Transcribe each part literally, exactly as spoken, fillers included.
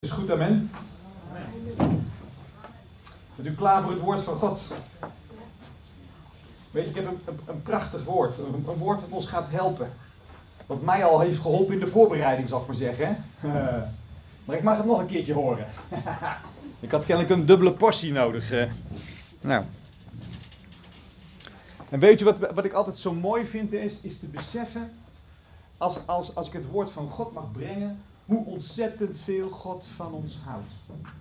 Is goed, amen. Bent u klaar voor het woord van God? Weet je, ik heb een, een, een prachtig woord. Een, een woord dat ons gaat helpen. Wat mij al heeft geholpen in de voorbereiding, zal ik maar zeggen. Uh, maar ik mag het nog een keertje horen. Ik had kennelijk een dubbele portie nodig. Uh. Nou. En weet je wat, wat ik altijd zo mooi vind is, is te beseffen, als, als, als ik het woord van God mag brengen, hoe ontzettend veel God van ons houdt.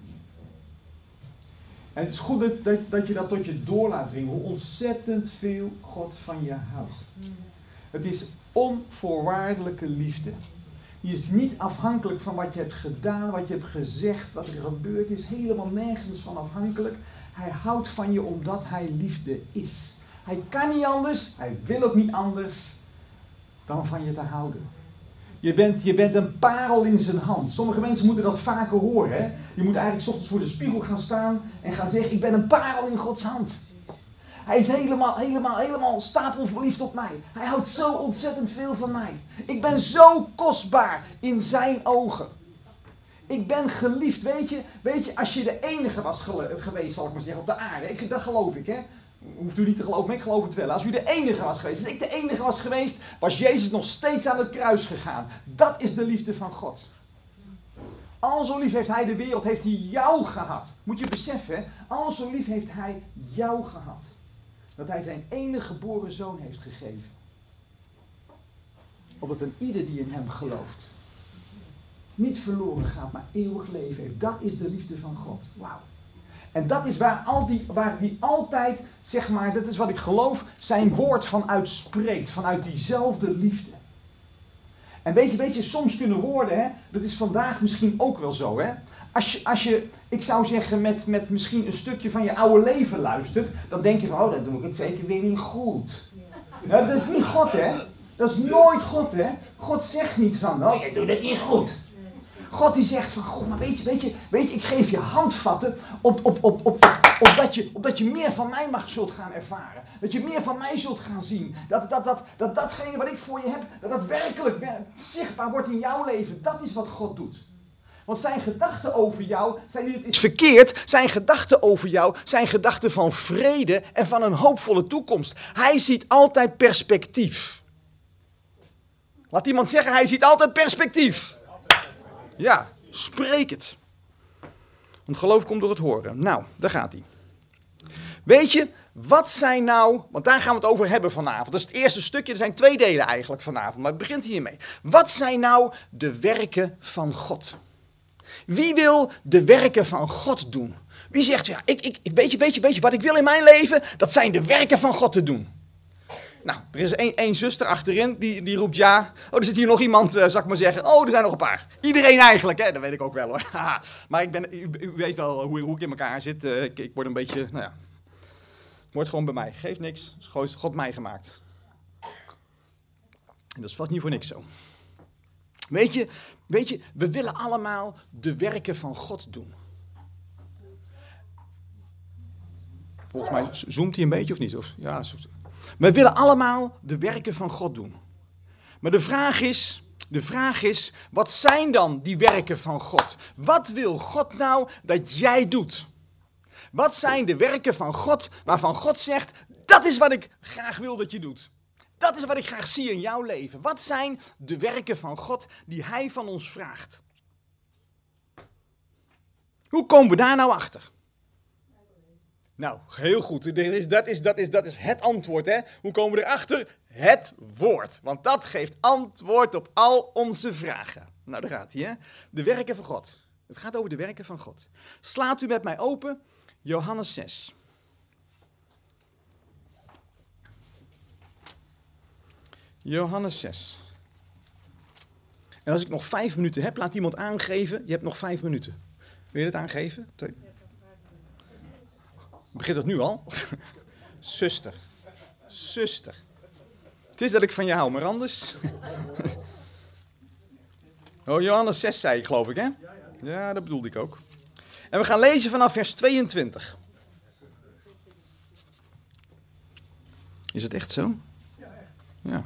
En het is goed dat, dat, dat je dat tot je door laat dringen, hoe ontzettend veel God van je houdt. Het is onvoorwaardelijke liefde. Die is niet afhankelijk van wat je hebt gedaan, wat je hebt gezegd, wat er gebeurd is. Helemaal nergens van afhankelijk. Hij houdt van je omdat hij liefde is. Hij kan niet anders, hij wil ook niet anders dan van je te houden. Je bent, je bent een parel in zijn hand. Sommige mensen moeten dat vaker horen. Hè? Je moet eigenlijk 's ochtends voor de spiegel gaan staan en gaan zeggen, ik ben een parel in Gods hand. Hij is helemaal, helemaal, helemaal stapelverliefd op mij. Hij houdt zo ontzettend veel van mij. Ik ben zo kostbaar in zijn ogen. Ik ben geliefd, weet je, weet je, als je de enige was gele- geweest, zal ik maar zeggen, op de aarde. Ik, dat geloof ik, hè. Hoeft u niet te geloven, maar ik geloof het wel. Als u de enige was geweest, als ik de enige was geweest, was Jezus nog steeds aan het kruis gegaan. Dat is de liefde van God. Al zo lief heeft hij de wereld, heeft hij jou gehad. Moet je beseffen, al zo lief heeft hij jou gehad. Dat hij zijn enige geboren zoon heeft gegeven. Opdat een ieder die in hem gelooft niet verloren gaat, maar eeuwig leven heeft. Dat is de liefde van God. Wauw. En dat is waar, al die, waar die altijd, zeg maar, dat is wat ik geloof, zijn woord van uitspreekt. Vanuit diezelfde liefde. En weet je, weet je, soms kunnen woorden, hè, dat is vandaag misschien ook wel zo, hè. Als je, als je ik zou zeggen, met, met misschien een stukje van je oude leven luistert, dan denk je van, oh, dat doe ik het zeker weer niet goed. Ja, dat is niet God, hè. Dat is nooit God, hè. God zegt niet van, oh, je doet het niet goed. God die zegt van, goh, maar weet je, weet je, weet je, ik geef je handvatten op, op, op, op, op, dat je, op dat je meer van mij mag zult gaan ervaren. Dat je meer van mij zult gaan zien. Dat, dat, dat, dat datgene wat ik voor je heb, dat dat werkelijk zichtbaar wordt in jouw leven. Dat is wat God doet. Want zijn gedachten over jou zijn niet, het is verkeerd. Zijn gedachten over jou zijn gedachten van vrede en van een hoopvolle toekomst. Hij ziet altijd perspectief. Laat iemand zeggen, hij ziet altijd perspectief. Ja, spreek het. Want geloof komt door het horen. Nou, daar gaat hij. Weet je, wat zijn nou, want daar gaan we het over hebben vanavond. Dat is het eerste stukje, er zijn twee delen eigenlijk vanavond, maar het begint hiermee. Wat zijn nou de werken van God? Wie wil de werken van God doen? Wie zegt, ja, ik, ik, weet je, weet je, weet je, wat ik wil in mijn leven, dat zijn de werken van God te doen. Nou, er is één, één zuster achterin, die, die roept ja. Oh, er zit hier nog iemand, uh, zal ik maar zeggen. Oh, er zijn nog een paar. Iedereen eigenlijk, hè? Dat weet ik ook wel, hoor. Maar ik ben, u, u weet wel hoe, hoe ik in elkaar zit. Uh, ik, ik word een beetje, nou ja. Het wordt gewoon bij mij. Geeft niks. Het is God mij gemaakt. En dat is vast niet voor niks zo. Weet je, weet je, we willen allemaal de werken van God doen. Volgens mij zoomt hij een beetje of niet? Of, ja, we willen allemaal de werken van God doen. Maar de vraag is, de vraag is, wat zijn dan die werken van God? Wat wil God nou dat jij doet? Wat zijn de werken van God waarvan God zegt, dat is wat ik graag wil dat je doet. Dat is wat ik graag zie in jouw leven. Wat zijn de werken van God die hij van ons vraagt? Hoe komen we daar nou achter? Nou, heel goed. Dat is, dat, is, dat, is, dat is het antwoord, hè? Hoe komen we erachter? Het woord. Want dat geeft antwoord op al onze vragen. Nou, daar gaat hij, hè? De werken van God. Het gaat over de werken van God. Slaat u met mij open, Johannes zes. Johannes zes. En als ik nog vijf minuten heb, laat iemand aangeven, je hebt nog vijf minuten. Wil je dat aangeven? Begint dat nu al? Zuster. Zuster. Het is dat ik van je hou, maar anders. Oh, Johannes zes zei ik, geloof ik, hè? Ja, dat bedoelde ik ook. En we gaan lezen vanaf vers tweeëntwintig. Is het echt zo? Ja.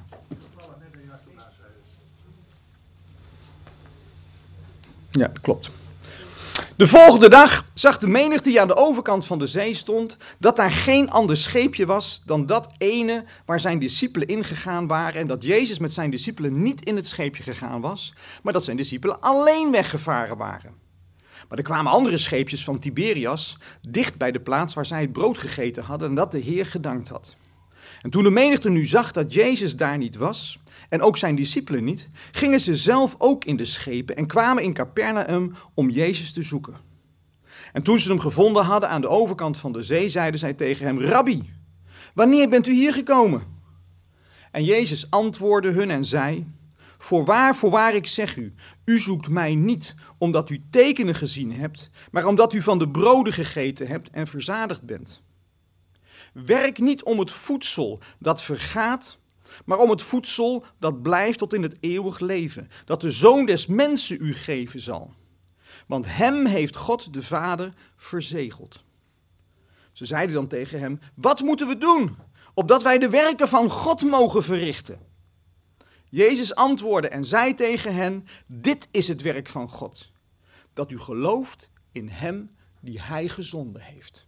Ja, dat klopt. De volgende dag zag de menigte die aan de overkant van de zee stond, dat daar geen ander scheepje was dan dat ene waar zijn discipelen ingegaan waren en dat Jezus met zijn discipelen niet in het scheepje gegaan was, maar dat zijn discipelen alleen weggevaren waren. Maar er kwamen andere scheepjes van Tiberias dicht bij de plaats waar zij het brood gegeten hadden en dat de Heer gedankt had. En toen de menigte nu zag dat Jezus daar niet was en ook zijn discipelen niet, gingen ze zelf ook in de schepen en kwamen in Capernaum om Jezus te zoeken. En toen ze hem gevonden hadden aan de overkant van de zee, zeiden zij tegen hem: Rabbi, wanneer bent u hier gekomen? En Jezus antwoordde hun en zei: Voorwaar, voorwaar, ik zeg u, u zoekt mij niet omdat u tekenen gezien hebt, maar omdat u van de broden gegeten hebt en verzadigd bent. Werk niet om het voedsel dat vergaat, maar om het voedsel dat blijft tot in het eeuwig leven, dat de Zoon des Mensen u geven zal. Want hem heeft God de Vader verzegeld. Ze zeiden dan tegen hem: Wat moeten we doen, opdat wij de werken van God mogen verrichten? Jezus antwoordde en zei tegen hen: Dit is het werk van God, dat u gelooft in hem die hij gezonden heeft.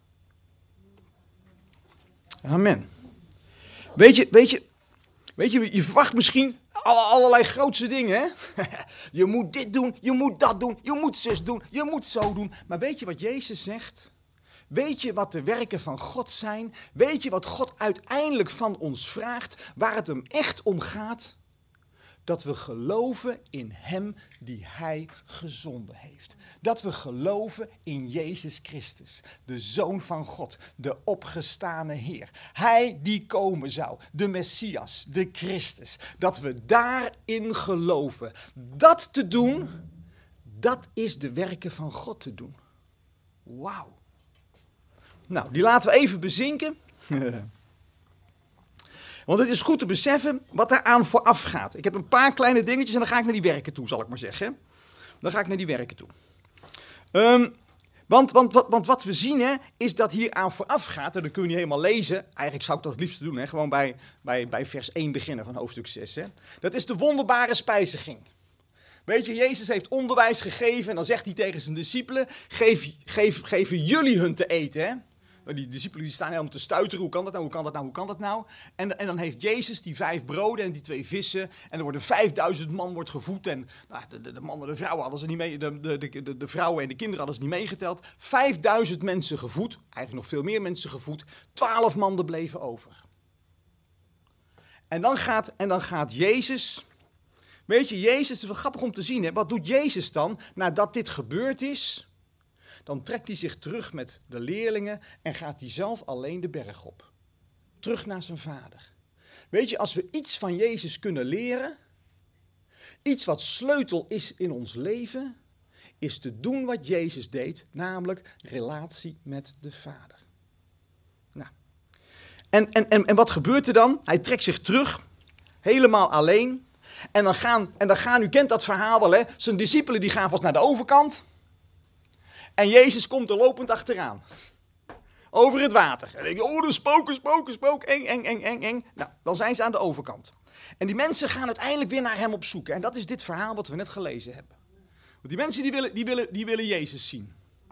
Amen. Weet je, weet je, weet je, je verwacht misschien allerlei grootse dingen, hè? Je moet dit doen, je moet dat doen, je moet zus doen, je moet zo doen. Maar weet je wat Jezus zegt? Weet je wat de werken van God zijn? Weet je wat God uiteindelijk van ons vraagt? Waar het hem echt om gaat? Dat we geloven in hem die hij gezonden heeft. Dat we geloven in Jezus Christus, de Zoon van God, de opgestane Heer. Hij die komen zou, de Messias, de Christus. Dat we daarin geloven. Dat te doen, dat is de werken van God te doen. Wauw. Nou, die laten we even bezinken. Want het is goed te beseffen wat daaraan vooraf gaat. Ik heb een paar kleine dingetjes en dan ga ik naar die werken toe, zal ik maar zeggen. Dan ga ik naar die werken toe. Um, want, want, want, want wat we zien, hè, is dat hier aan vooraf gaat, en dat kun je niet helemaal lezen. Eigenlijk zou ik dat het liefst doen, hè, gewoon bij, bij, bij vers één beginnen van hoofdstuk zes. Hè. Dat is de wonderbare spijziging. Weet je, Jezus heeft onderwijs gegeven en dan zegt hij tegen zijn discipelen: Geef, geef, geven jullie hun te eten, hè. Die discipelen die staan helemaal te stuiteren. Hoe kan dat nou? Hoe kan dat nou? Hoe kan dat nou? En, en dan heeft Jezus die vijf broden en die twee vissen. En er worden vijfduizend man wordt gevoed. En nou, de, de, de mannen en de vrouwen hadden ze niet mee. De, de, de, de vrouwen en de kinderen hadden ze niet meegeteld. Vijfduizend mensen gevoed. Eigenlijk nog veel meer mensen gevoed. Twaalf mannen bleven over. En dan gaat, en dan gaat Jezus. Weet je, Jezus, het is wel grappig om te zien. Hè? Wat doet Jezus dan nadat dit gebeurd is? Dan trekt hij zich terug met de leerlingen en gaat hij zelf alleen de berg op. Terug naar zijn vader. Weet je, als we iets van Jezus kunnen leren, iets wat sleutel is in ons leven, is te doen wat Jezus deed, namelijk relatie met de Vader. Nou. En, en, en, en wat gebeurt er dan? Hij trekt zich terug, helemaal alleen. En dan gaan, en dan gaan u kent dat verhaal wel, hè? Zijn discipelen die gaan vast naar de overkant. En Jezus komt er lopend achteraan. Over het water. En dan denk je, oh, de spoken, spoken, spoken, eng, eng, eng, eng, eng. Nou, dan zijn ze aan de overkant. En die mensen gaan uiteindelijk weer naar hem op zoek. En dat is dit verhaal wat we net gelezen hebben. Want die mensen die willen, die willen, die willen Jezus zien.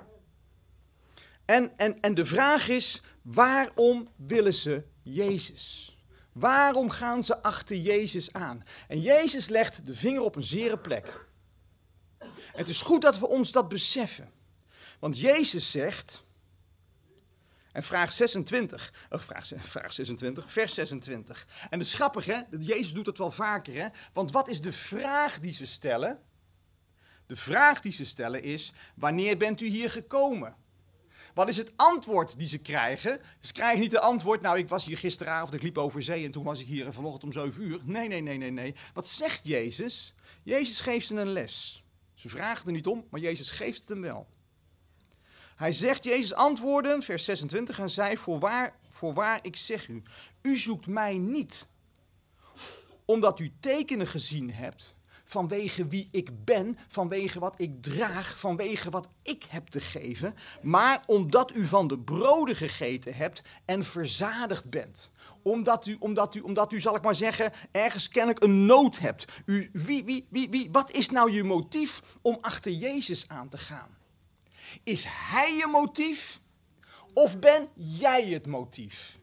En, en, en de vraag is, waarom willen ze Jezus? Waarom gaan ze achter Jezus aan? En Jezus legt de vinger op een zere plek. Het is goed dat we ons dat beseffen. Want Jezus zegt, en vraag zesentwintig, of vraag, vraag zesentwintig, vers zesentwintig. En dat is grappig, hè? Jezus doet het wel vaker, hè? Want wat is de vraag die ze stellen? De vraag die ze stellen is, wanneer bent u hier gekomen? Wat is het antwoord die ze krijgen? Ze krijgen niet het antwoord, nou ik was hier gisteravond, ik liep over zee en toen was ik hier vanochtend om zeven uur. Nee, nee, nee, nee, nee. Wat zegt Jezus? Jezus geeft ze een les. Ze vragen er niet om, maar Jezus geeft het hem wel. Hij zegt, Jezus antwoordde, vers zesentwintig, en zei, voorwaar, voorwaar, ik zeg u, u zoekt mij niet, omdat u tekenen gezien hebt, vanwege wie ik ben, vanwege wat ik draag, vanwege wat ik heb te geven, maar omdat u van de broden gegeten hebt en verzadigd bent. Omdat u, omdat u, omdat u, zal ik maar zeggen, ergens kennelijk een nood hebt. U, wie, wie, wie, wie, wat is nou je motief om achter Jezus aan te gaan? Is hij je motief of ben jij het motief?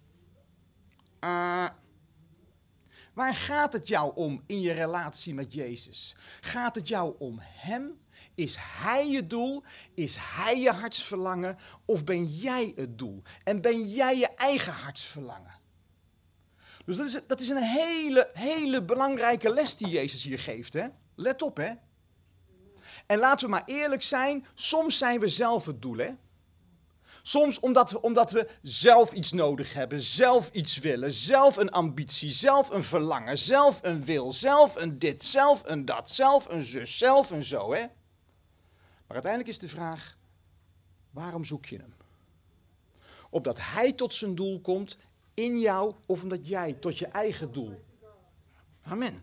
Uh, waar gaat het jou om in je relatie met Jezus? Gaat het jou om hem? Is hij je doel? Is hij je hartsverlangen? Of ben jij het doel? En ben jij je eigen hartsverlangen? Dus dat is, dat is een hele, hele belangrijke les die Jezus hier geeft. Hè? Let op, hè. En laten we maar eerlijk zijn, soms zijn we zelf het doel, hè. Soms omdat we, omdat we zelf iets nodig hebben, zelf iets willen, zelf een ambitie, zelf een verlangen, zelf een wil, zelf een dit, zelf een dat, zelf een zus, zelf een zo, hè. Maar uiteindelijk is de vraag, waarom zoek je hem? Opdat hij tot zijn doel komt in jou of omdat jij tot je eigen doel. Amen.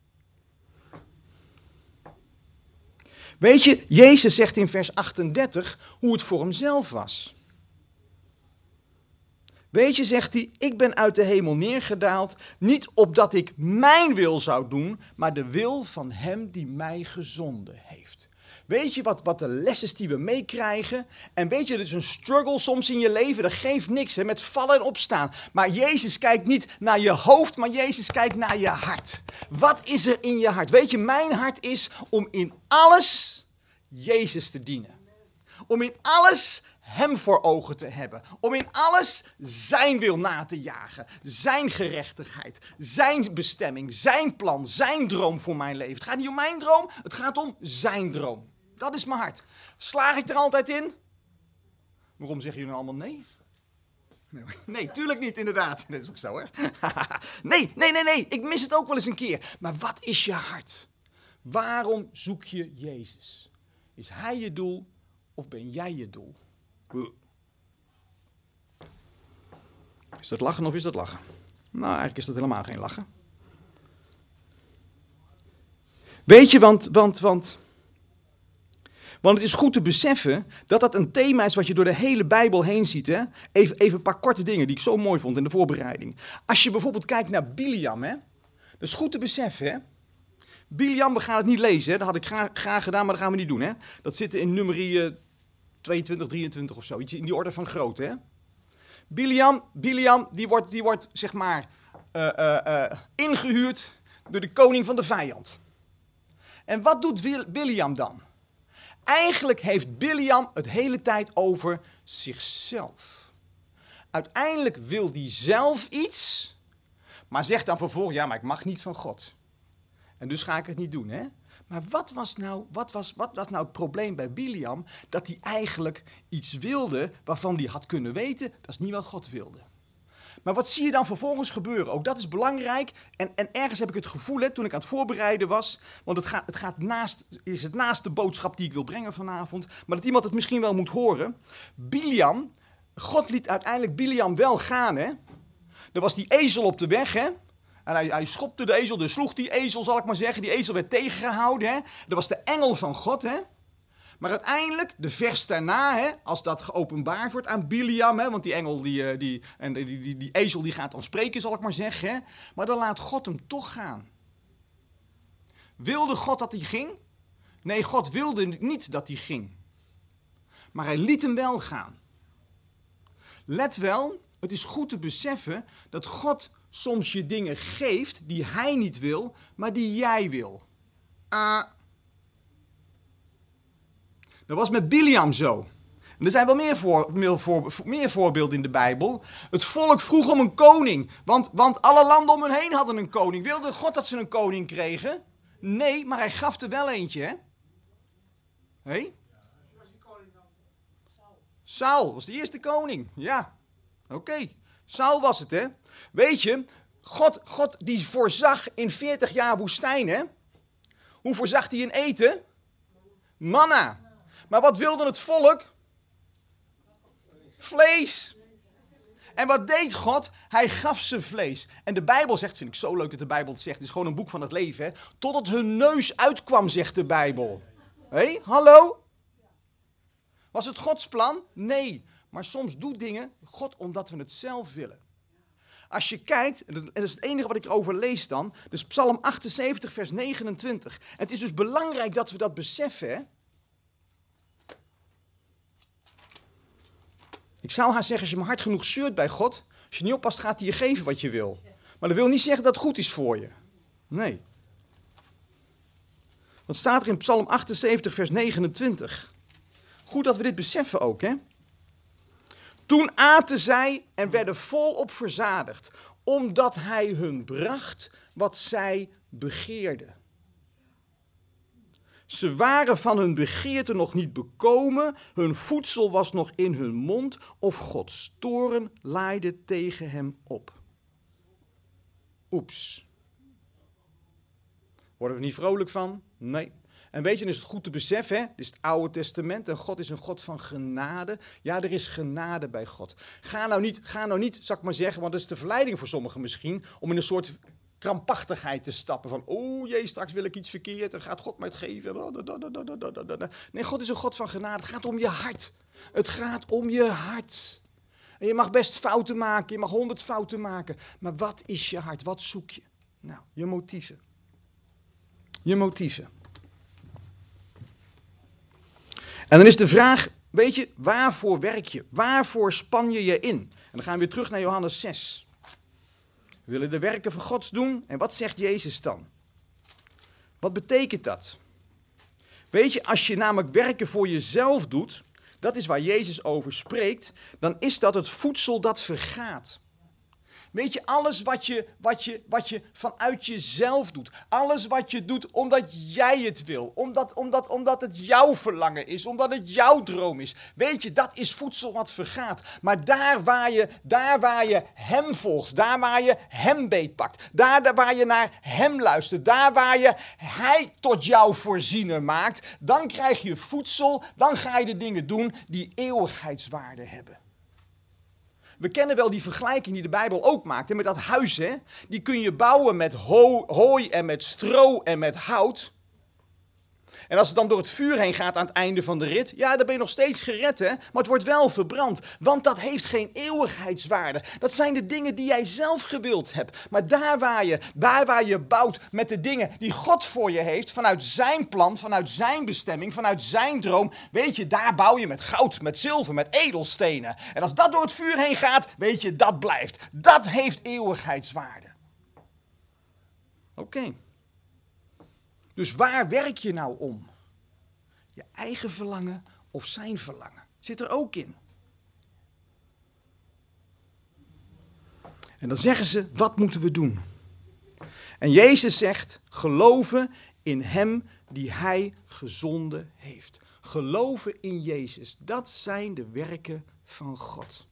Weet je, Jezus zegt in vers achtendertig hoe het voor hemzelf was. Weet je, zegt hij, ik ben uit de hemel neergedaald, niet opdat ik mijn wil zou doen, maar de wil van hem die mij gezonden heeft. Weet je wat, wat de les is die we meekrijgen? En weet je, het is een struggle soms in je leven, dat geeft niks, hè, met vallen en opstaan. Maar Jezus kijkt niet naar je hoofd, maar Jezus kijkt naar je hart. Wat is er in je hart? Weet je, mijn hart is om in alles Jezus te dienen. Om in alles hem voor ogen te hebben. Om in alles zijn wil na te jagen. Zijn gerechtigheid, zijn bestemming, zijn plan, zijn droom voor mijn leven. Het gaat niet om mijn droom, het gaat om zijn droom. Dat is mijn hart. Slaag ik er altijd in? Waarom zeggen jullie allemaal nee? Nee, tuurlijk niet, inderdaad. Dat is ook zo, hè? Nee, nee, nee, nee. Ik mis het ook wel eens een keer. Maar wat is je hart? Waarom zoek je Jezus? Is hij je doel of ben jij je doel? Is dat lachen of is dat lachen? Nou, eigenlijk is dat helemaal geen lachen. Weet je, want, want, want, want het is goed te beseffen dat dat een thema is wat je door de hele Bijbel heen ziet. Hè? Even, even een paar korte dingen die ik zo mooi vond in de voorbereiding. Als je bijvoorbeeld kijkt naar Biliam, hè? Dat is goed te beseffen, hè? Biliam, we gaan het niet lezen, hè? Dat had ik graag, graag gedaan, maar dat gaan we niet doen. Hè? Dat zit in nummerie tweeëntwintig, drieëntwintig of zo, iets in die orde van grootte. Hè? Biliam, Biliam die, wordt, die wordt, zeg maar, uh, uh, uh, ingehuurd door de koning van de vijand. En wat doet Biliam dan? Eigenlijk heeft Biliam het hele tijd over zichzelf. Uiteindelijk wil hij zelf iets, maar zegt dan vervolgens, ja, maar ik mag niet van God. En dus ga ik het niet doen, hè? Maar wat was nou, wat was, wat was nou het probleem bij Biliam? Dat hij eigenlijk iets wilde waarvan hij had kunnen weten, dat is niet wat God wilde. Maar wat zie je dan vervolgens gebeuren? Ook dat is belangrijk. En, en ergens heb ik het gevoel, hè, toen ik aan het voorbereiden was, want het gaat, het gaat naast, is het naast de boodschap die ik wil brengen vanavond, maar dat iemand het misschien wel moet horen. Biliam, God liet uiteindelijk Biliam wel gaan, hè? Er was die ezel op de weg, hè? En hij, hij schopte de ezel, dus sloeg die ezel, zal ik maar zeggen. Die ezel werd tegengehouden, hè? Dat was de engel van God, hè? Maar uiteindelijk, de vers daarna, hè, als dat geopenbaard wordt aan Biliam, hè, want die engel, die, die, en die, die, die ezel, die gaat dan spreken, zal ik maar zeggen. Hè, maar dan laat God hem toch gaan. Wilde God dat hij ging? Nee, God wilde niet dat hij ging. Maar hij liet hem wel gaan. Let wel, het is goed te beseffen dat God soms je dingen geeft die hij niet wil, maar die jij wil. Ah... Uh, Dat was met Biliam zo. En er zijn wel meer, voor, meer, voor, meer voorbeelden in de Bijbel. Het volk vroeg om een koning. Want, want alle landen om hen heen hadden een koning. Wilde God dat ze een koning kregen? Nee, maar hij gaf er wel eentje, hè? Hé? Hey? Saul was de eerste koning. Ja, oké. Okay. Saul was het, hè? Weet je, God, God die voorzag in veertig jaar woestijn, hè? Hoe voorzag hij in eten? Manna. Maar wat wilde het volk? Vlees. En wat deed God? Hij gaf ze vlees. En de Bijbel zegt, vind ik zo leuk dat de Bijbel het zegt, het is gewoon een boek van het leven, hè? Totdat hun neus uitkwam, zegt de Bijbel. Hé, hey, hallo? Was het Gods plan? Nee. Maar soms doet dingen God omdat we het zelf willen. Als je kijkt, en dat is het enige wat ik erover lees dan, dus Psalm achtenzeventig, vers negenentwintig. Het is dus belangrijk dat we dat beseffen, hè? Ik zou haar zeggen, als je maar hard genoeg zeurt bij God, als je niet oppast, gaat hij je geven wat je wil. Maar dat wil niet zeggen dat het goed is voor je. Nee. Wat staat er in Psalm achtenzeventig, vers negenentwintig? Goed dat we dit beseffen ook, hè? Toen aten zij en werden volop verzadigd, omdat hij hun bracht wat zij begeerden. Ze waren van hun begeerte nog niet bekomen, hun voedsel was nog in hun mond, of Gods toorn laaide tegen hem op. Oeps. Worden we niet vrolijk van? Nee. En weet je, dan is het goed te beseffen, hè? Dit is het Oude Testament en God is een God van genade. Ja, er is genade bij God. Ga nou niet, ga nou niet, zal ik maar zeggen, want dat is de verleiding voor sommigen misschien, om in een soort krampachtigheid te stappen van, oh jee, straks wil ik iets verkeerd en gaat God mij het geven. Nee, God is een God van genade. Het gaat om je hart. Het gaat om je hart. En je mag best fouten maken, je mag honderd fouten maken. Maar wat is je hart? Wat zoek je? Nou, je motieven. Je motieven. En dan is de vraag, weet je, waarvoor werk je? Waarvoor span je je in? En dan gaan we weer terug naar Johannes zes. We willen de werken van Gods doen. En wat zegt Jezus dan? Wat betekent dat? Weet je, als je namelijk werken voor jezelf doet, dat is waar Jezus over spreekt, dan is dat het voedsel dat vergaat. Weet je, alles wat je, wat je, wat je vanuit jezelf doet, alles wat je doet omdat jij het wil, omdat, omdat, omdat het jouw verlangen is, omdat het jouw droom is, weet je, dat is voedsel wat vergaat. Maar daar waar je, daar waar je hem volgt, daar waar je hem beetpakt, daar, daar waar je naar hem luistert, daar waar je hij tot jouw voorziener maakt, dan krijg je voedsel, dan ga je de dingen doen die eeuwigheidswaarde hebben. We kennen wel die vergelijking die de Bijbel ook maakt. Hè, met dat huis, hè? Die kun je bouwen met ho- hooi en met stro en met hout. En als het dan door het vuur heen gaat aan het einde van de rit, ja, dan ben je nog steeds gered, hè? Maar het wordt wel verbrand, want dat heeft geen eeuwigheidswaarde. Dat zijn de dingen die jij zelf gewild hebt. Maar daar waar je, daar waar je bouwt met de dingen die God voor je heeft, vanuit zijn plan, vanuit zijn bestemming, vanuit zijn droom, weet je, daar bouw je met goud, met zilver, met edelstenen. En als dat door het vuur heen gaat, weet je, dat blijft. Dat heeft eeuwigheidswaarde. Oké. Okay. Dus waar werk je nou om? Je eigen verlangen of zijn verlangen? Zit er ook in. En dan zeggen ze, wat moeten we doen? En Jezus zegt, geloven in hem die hij gezonden heeft. Geloven in Jezus, dat zijn de werken van God.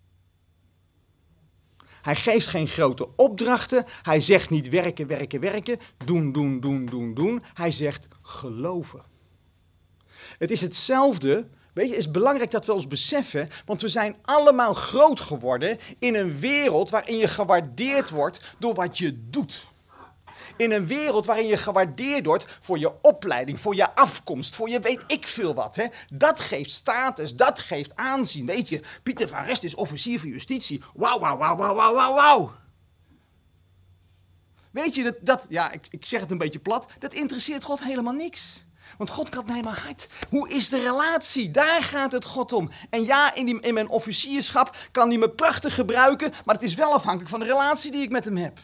Hij geeft geen grote opdrachten. Hij zegt niet werken, werken, werken. Doen, doen, doen, doen, doen. Hij zegt geloven. Het is hetzelfde. Weet je, het is belangrijk dat we ons beseffen. Want we zijn allemaal groot geworden in een wereld waarin je gewaardeerd wordt door wat je doet. In een wereld waarin je gewaardeerd wordt voor je opleiding, voor je afkomst, voor je weet ik veel wat. Hè? Dat geeft status, dat geeft aanzien. Weet je, Pieter van Rest is officier van justitie. Wauw, wauw, wauw, wauw, wauw, wauw, wauw. Weet je, dat, dat ja, ik, ik zeg het een beetje plat, dat interesseert God helemaal niks. Want God kan naar mijn hart. Hoe is de relatie? Daar gaat het God om. En ja, in, die, in mijn officierschap kan hij me prachtig gebruiken, maar het is wel afhankelijk van de relatie die ik met hem heb.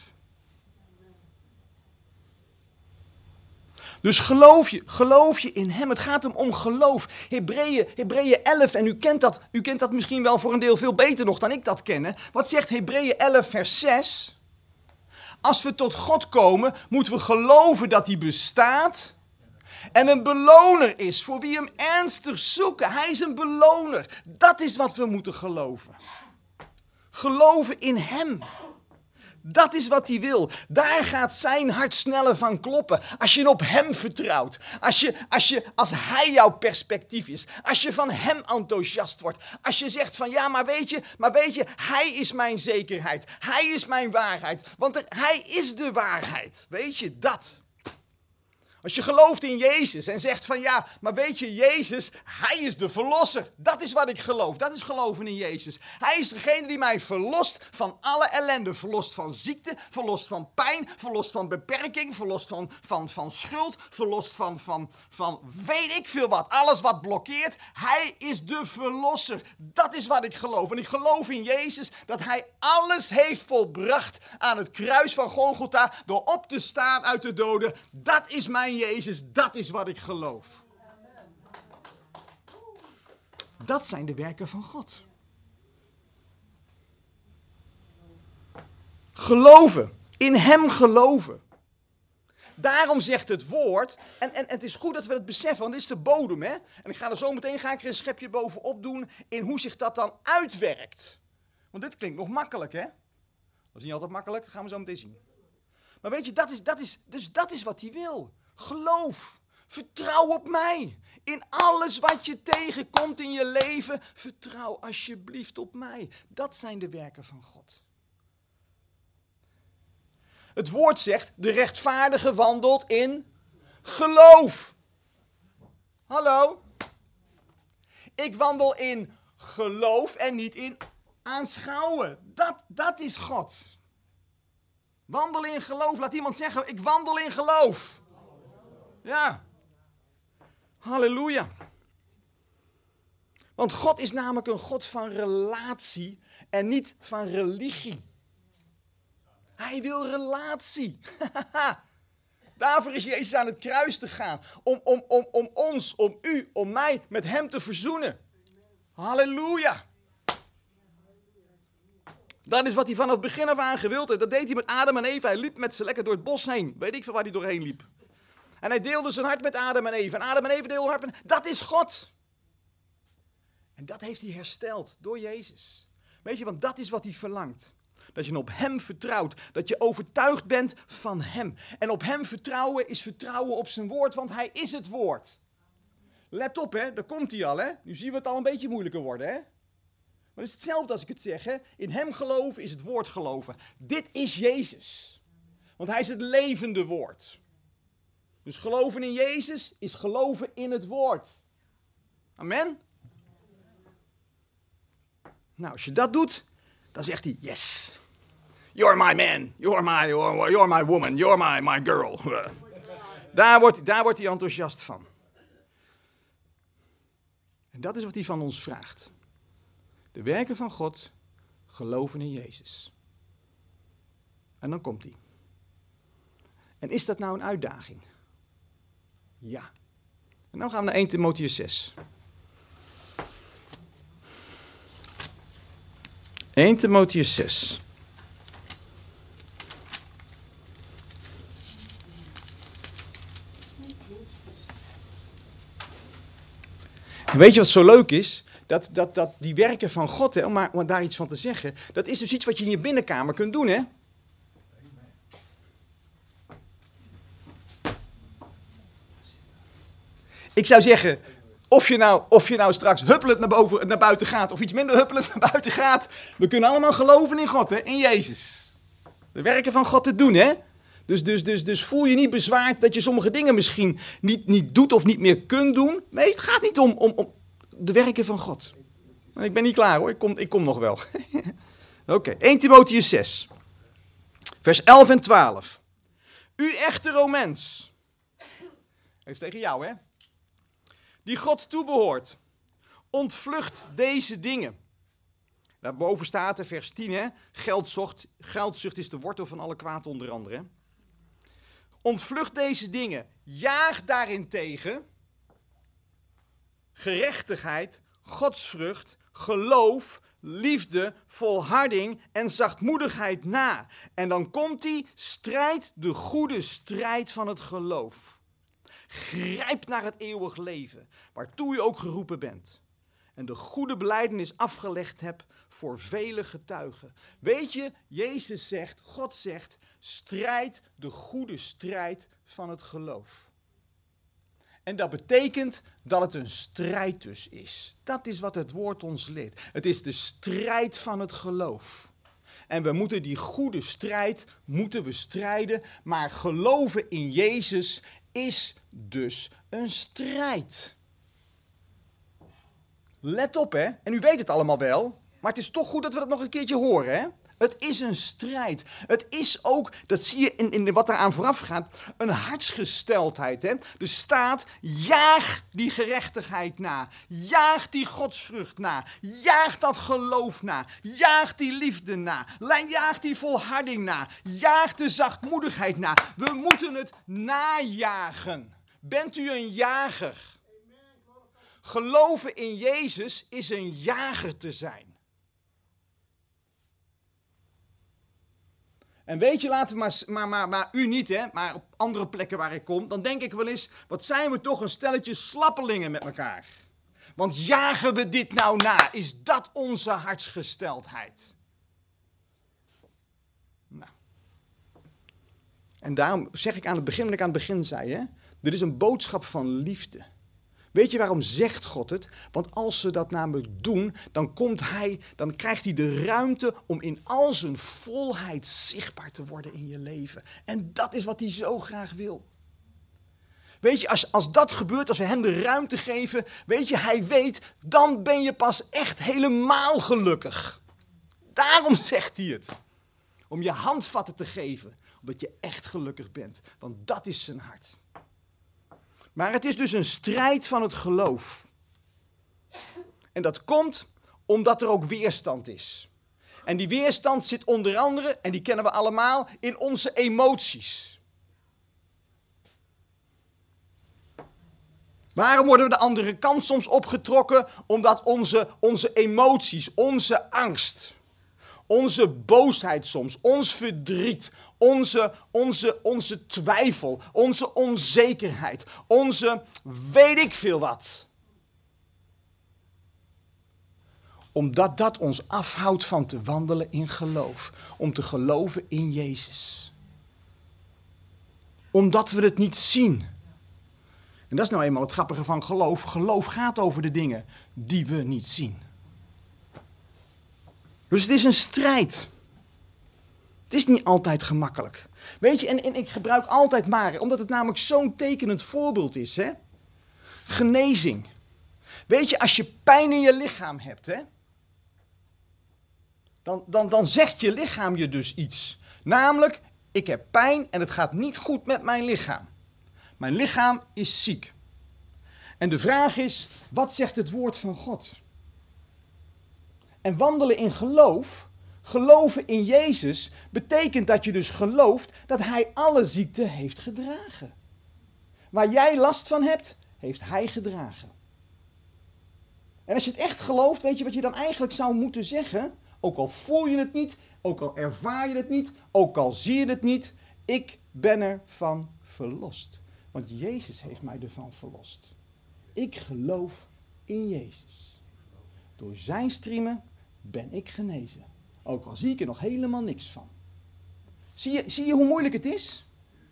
Dus geloof je, geloof je in hem. Het gaat hem om geloof. Hebreeën, Hebreeën elf, en u kent, dat, u kent dat misschien wel voor een deel veel beter nog dan ik dat ken. Wat zegt Hebreeën elf vers zes? Als we tot God komen, moeten we geloven dat hij bestaat en een beloner is voor wie hem ernstig zoeken. Hij is een beloner. Dat is wat we moeten geloven. Geloven in hem. Dat is wat hij wil. Daar gaat zijn hart sneller van kloppen. Als je op hem vertrouwt. Als, je, als, je, als hij jouw perspectief is. Als je van hem enthousiast wordt. Als je zegt van ja, maar weet je, maar weet je, hij is mijn zekerheid. Hij is mijn waarheid. Want er, hij is de waarheid. Weet je, dat. Als je gelooft in Jezus en zegt van ja, maar weet je, Jezus, hij is de verlosser. Dat is wat ik geloof. Dat is geloven in Jezus. Hij is degene die mij verlost van alle ellende. Verlost van ziekte, verlost van pijn, verlost van beperking, verlost van, van, van schuld, verlost van, van, van weet ik veel wat. Alles wat blokkeert. Hij is de verlosser. Dat is wat ik geloof. En ik geloof in Jezus dat hij alles heeft volbracht aan het kruis van Golgotha door op te staan uit de doden. Dat is mijn Jezus, dat is wat ik geloof. Dat zijn de werken van God. Geloven, in hem geloven. Daarom zegt het woord, en, en, en het is goed dat we het beseffen, want dit is de bodem, hè. En ik ga er zo meteen ga ik er een schepje bovenop doen in hoe zich dat dan uitwerkt. Want dit klinkt nog makkelijk, hè. Dat is niet altijd makkelijk, dat gaan we zo meteen zien. Maar weet je, dat is, dat is, dus dat is wat hij wil. Geloof, vertrouw op mij. In alles wat je tegenkomt in je leven, vertrouw alsjeblieft op mij. Dat zijn de werken van God. Het woord zegt, de rechtvaardige wandelt in geloof. Hallo? Ik wandel in geloof en niet in aanschouwen. Dat, dat is God. Wandelen in geloof. Laat iemand zeggen, ik wandel in geloof. Ja. Halleluja. Want God is namelijk een God van relatie en niet van religie. Hij wil relatie. Daarvoor is Jezus aan het kruis te gaan. Om, om, om, om ons, om u, om mij met hem te verzoenen. Halleluja. Dat is wat hij vanaf het begin af aan gewild heeft. Dat deed hij met Adam en Eva. Hij liep met ze lekker door het bos heen. Weet ik veel waar hij doorheen liep. En hij deelde zijn hart met Adam en Eva. En Adam en Eva deelden hun hart met... Dat is God. En dat heeft hij hersteld door Jezus. Weet je, want dat is wat hij verlangt. Dat je op hem vertrouwt. Dat je overtuigd bent van hem. En op hem vertrouwen is vertrouwen op zijn woord. Want hij is het woord. Let op, hè. Daar komt hij al, hè. Nu zien we het al een beetje moeilijker worden, hè. Maar het is hetzelfde als ik het zeg, hè. In hem geloven is het woord geloven. Dit is Jezus. Want hij is het levende woord. Dus geloven in Jezus is geloven in het woord. Amen? Nou, als je dat doet, dan zegt hij, yes. You're my man. You're my, you're, you're my woman. You're my, my girl. Daar wordt, daar wordt hij enthousiast van. En dat is wat hij van ons vraagt. De werken van God, geloven in Jezus. En dan komt hij. En is dat nou een uitdaging? Ja. En dan gaan we naar eerste Timotheüs zes. eerste Timotheüs zes. En weet je wat zo leuk is? Dat, dat, dat die werken van God, hè, om, maar, om daar iets van te zeggen, dat is dus iets wat je in je binnenkamer kunt doen, hè? Ik zou zeggen, of je nou, of je nou straks huppelend naar, boven, naar buiten gaat, of iets minder huppelend naar buiten gaat, we kunnen allemaal geloven in God, hè, in Jezus. De werken van God te doen, hè? Dus, dus, dus, dus voel je niet bezwaard dat je sommige dingen misschien niet, niet doet of niet meer kunt doen. Nee, het gaat niet om, om, om de werken van God. Ik ben niet klaar hoor, ik kom, ik kom nog wel. Oké, okay. eerste Timotheüs zes, vers elf en twaalf. U echter, o mens, heeft tegen jou hè, die God toebehoort, ontvlucht deze dingen. Daarboven staat er vers tien, hè, geldzucht, geldzucht is de wortel van alle kwaad onder andere. Hè. Ontvlucht deze dingen, jaag daarin tegen gerechtigheid, godsvrucht, geloof, liefde, volharding en zachtmoedigheid na. En dan komt die strijd, de goede strijd van het geloof. Grijp naar het eeuwig leven, waartoe u ook geroepen bent. En de goede belijdenis afgelegd hebt voor vele getuigen. Weet je, Jezus zegt, God zegt, strijd de goede strijd van het geloof. En dat betekent dat het een strijd dus is. Dat is wat het woord ons leert. Het is de strijd van het geloof. En we moeten die goede strijd, moeten we strijden, maar geloven in Jezus is dus een strijd. Let op, hè. En u weet het allemaal wel. Maar het is toch goed dat we dat nog een keertje horen, hè. Het is een strijd. Het is ook, dat zie je in, in wat eraan vooraf gaat, een hartsgesteldheid. Hè? Er staat, jaag die gerechtigheid na. Jaag die godsvrucht na. Jaag dat geloof na. Jaag die liefde na. Jaag die volharding na. Jaag de zachtmoedigheid na. We moeten het najagen. Bent u een jager? Geloven in Jezus is een jager te zijn. En weet je, laten we maar, maar, maar, maar u niet, hè, maar op andere plekken waar ik kom, dan denk ik wel eens, wat zijn we toch een stelletje slappelingen met elkaar. Want jagen we dit nou na? Is dat onze hartsgesteldheid? Nou. En daarom zeg ik aan het begin, wat ik aan het begin zei, hè, er is een boodschap van liefde. Weet je waarom zegt God het? Want als ze dat namelijk doen, dan komt hij, dan krijgt hij de ruimte om in al zijn volheid zichtbaar te worden in je leven. En dat is wat hij zo graag wil. Weet je, als, als dat gebeurt, als we hem de ruimte geven, weet je, hij weet, dan ben je pas echt helemaal gelukkig. Daarom zegt hij het. Om je handvatten te geven, omdat je echt gelukkig bent. Want dat is zijn hart. Maar het is dus een strijd van het geloof. En dat komt omdat er ook weerstand is. En die weerstand zit onder andere, en die kennen we allemaal, in onze emoties. Waarom worden we de andere kant soms opgetrokken? Omdat onze, onze emoties, onze angst, onze boosheid soms, ons verdriet, Onze, onze, onze twijfel, onze onzekerheid, onze weet ik veel wat. Omdat dat ons afhoudt van te wandelen in geloof. Om te geloven in Jezus. Omdat we het niet zien. En dat is nou eenmaal het grappige van geloof. Geloof gaat over de dingen die we niet zien. Dus het is een strijd. Het is niet altijd gemakkelijk. Weet je, en, en ik gebruik altijd maar, omdat het namelijk zo'n tekenend voorbeeld is, hè. Genezing. Weet je, als je pijn in je lichaam hebt, hè, dan, dan, dan zegt je lichaam je dus iets. Namelijk, ik heb pijn en het gaat niet goed met mijn lichaam. Mijn lichaam is ziek. En de vraag is, wat zegt het woord van God? En wandelen in geloof, geloven in Jezus, betekent dat je dus gelooft dat Hij alle ziekte heeft gedragen. Waar jij last van hebt, heeft Hij gedragen. En als je het echt gelooft, weet je wat je dan eigenlijk zou moeten zeggen? Ook al voel je het niet, ook al ervaar je het niet, ook al zie je het niet. Ik ben ervan verlost. Want Jezus heeft mij ervan verlost. Ik geloof in Jezus. Door zijn striemen ben ik genezen. Ook al zie ik er nog helemaal niks van. Zie je, zie je hoe moeilijk het is?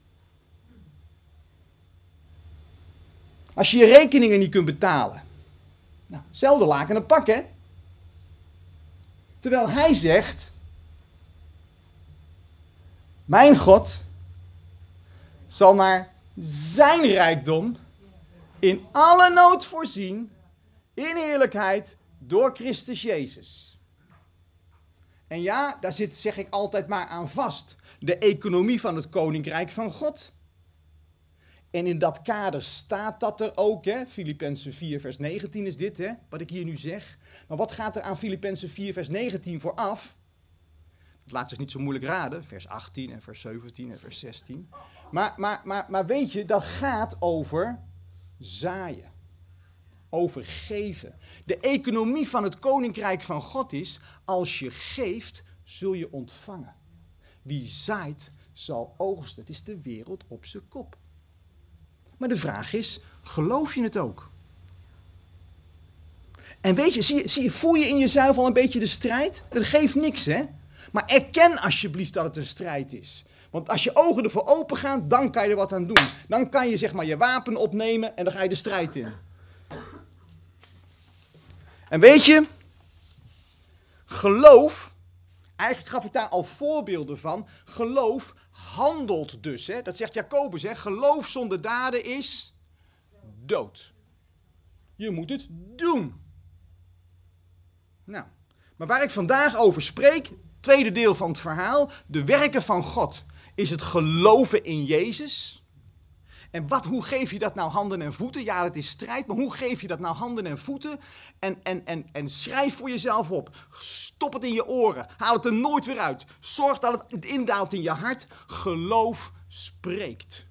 Als je je rekeningen niet kunt betalen. Nou, zelfde laken het pak, hè? Terwijl hij zegt, mijn God zal naar zijn rijkdom in alle nood voorzien, in heerlijkheid, door Christus Jezus. En ja, daar zit, zeg ik altijd maar aan vast, de economie van het Koninkrijk van God. En in dat kader staat dat er ook, hè? Filippenzen vier vers negentien is dit, hè? Wat ik hier nu zeg. Maar wat gaat er aan Filippenzen vier vers negentien vooraf? Het laat zich niet zo moeilijk raden, vers achttien en vers zeventien en vers zestien. Maar, maar, maar, maar weet je, dat gaat over zaaien. Over geven. De economie van het Koninkrijk van God is, als je geeft, zul je ontvangen. Wie zaait, zal oogsten. Het is de wereld op zijn kop. Maar de vraag is, geloof je het ook? En weet je, zie je, zie je, voel je in jezelf al een beetje de strijd? Dat geeft niks, hè? Maar erken alsjeblieft dat het een strijd is. Want als je ogen ervoor open gaan, dan kan je er wat aan doen. Dan kan je zeg maar je wapen opnemen en dan ga je de strijd in. En weet je, geloof Eigenlijk gaf ik daar al voorbeelden van. Geloof handelt dus. Hè? Dat zegt Jacobus. Hè? Geloof zonder daden is dood. Je moet het doen. Nou, maar waar ik vandaag over spreek, tweede deel van het verhaal, de werken van God, is het geloven in Jezus. En wat, hoe geef je dat nou handen en voeten? Ja, het is strijd, maar hoe geef je dat nou handen en voeten? En, en, en, en schrijf voor jezelf op. Stop het in je oren. Haal het er nooit weer uit. Zorg dat het indaalt in je hart. Geloof spreekt.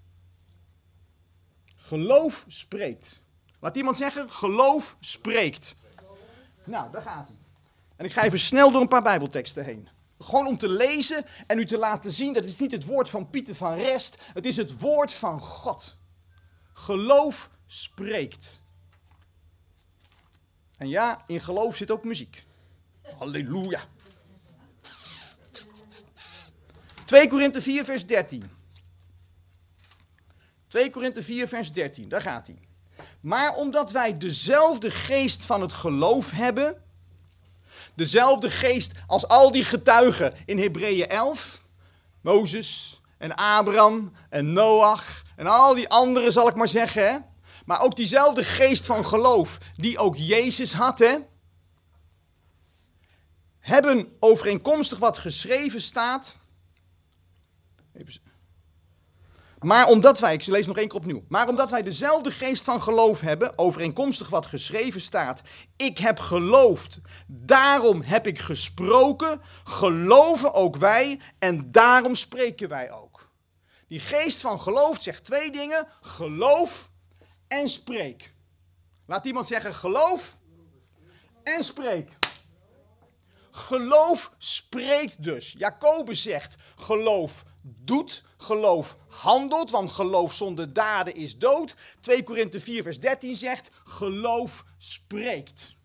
Geloof spreekt. Laat iemand zeggen, geloof spreekt. Nou, daar gaat hij. En ik ga even snel door een paar Bijbelteksten heen. Gewoon om te lezen en u te laten zien, dat is niet het woord van Pieter van Rest, het is het woord van God. Geloof spreekt. En ja, in geloof zit ook muziek. Halleluja. twee Korinthe vier vers dertien. twee Korinthe vier vers dertien, daar gaat hij. Maar omdat wij dezelfde geest van het geloof hebben, dezelfde geest als al die getuigen in Hebreeën elf. Mozes en Abraham en Noach en al die anderen zal ik maar zeggen. Hè? Maar ook diezelfde geest van geloof die ook Jezus had. Hè? Hebben overeenkomstig wat geschreven staat. Even. Maar omdat wij, ik lees nog één keer opnieuw. Maar omdat wij dezelfde geest van geloof hebben, overeenkomstig wat geschreven staat. Ik heb geloofd, daarom heb ik gesproken. Geloven ook wij en daarom spreken wij ook. Die geest van geloof zegt twee dingen. Geloof en spreek. Laat iemand zeggen geloof en spreek. Geloof spreekt dus. Jacobus zegt geloof doet, geloof handelt, want geloof zonder daden is dood. twee Korinthe vier vers dertien zegt geloof spreekt.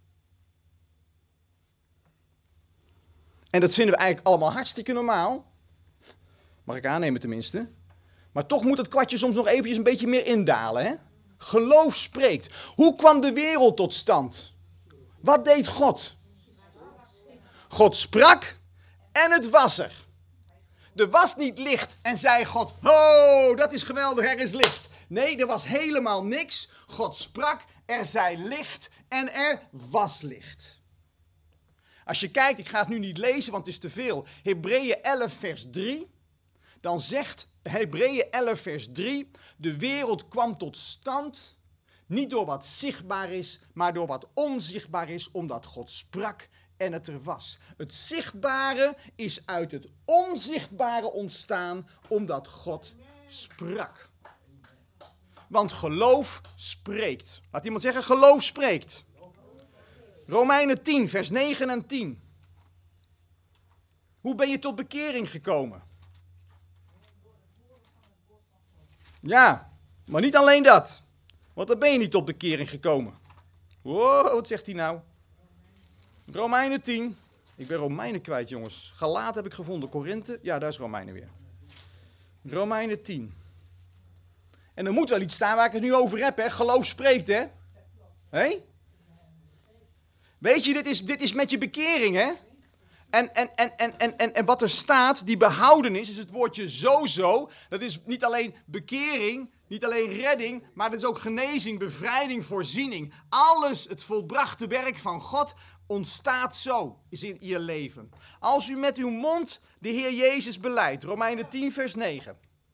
En dat vinden we eigenlijk allemaal hartstikke normaal. Mag ik aannemen tenminste. Maar toch moet het kwartje soms nog eventjes een beetje meer indalen. Hè? Geloof spreekt. Hoe kwam de wereld tot stand? Wat deed God? God sprak en het was er. Er was niet licht en zei God, oh, dat is geweldig, er is licht. Nee, er was helemaal niks. God sprak, er zei licht en er was licht. Als je kijkt, ik ga het nu niet lezen, want het is te veel. Hebreeën elf vers drie. Dan zegt Hebreeën elf vers drie, de wereld kwam tot stand, niet door wat zichtbaar is, maar door wat onzichtbaar is, omdat God sprak en het er was. Het zichtbare is uit het onzichtbare ontstaan, omdat God sprak. Want geloof spreekt. Laat iemand zeggen, geloof spreekt. Romeinen tien, vers negen en tien. Hoe ben je tot bekering gekomen? Ja, maar niet alleen dat. Want dan ben je niet tot bekering gekomen. Wow, wat zegt hij nou? Romeinen tien. Ik ben Romeinen kwijt, jongens. Galaten heb ik gevonden. Korinthe. Ja, daar is Romeinen weer. Romeinen tien. En er moet wel iets staan waar ik het nu over heb, hè. Geloof spreekt, hè. Hé? Weet je, dit is, dit is met je bekering, hè. En, en, en, en, en, en, en wat er staat, die behoudenis, is het woordje sozo. Dat is niet alleen bekering, niet alleen redding, maar dat is ook genezing, bevrijding, voorziening. Alles, het volbrachte werk van God, ontstaat zo, is in je leven. Als u met uw mond de Heer Jezus belijdt, Romeinen tien vers negen.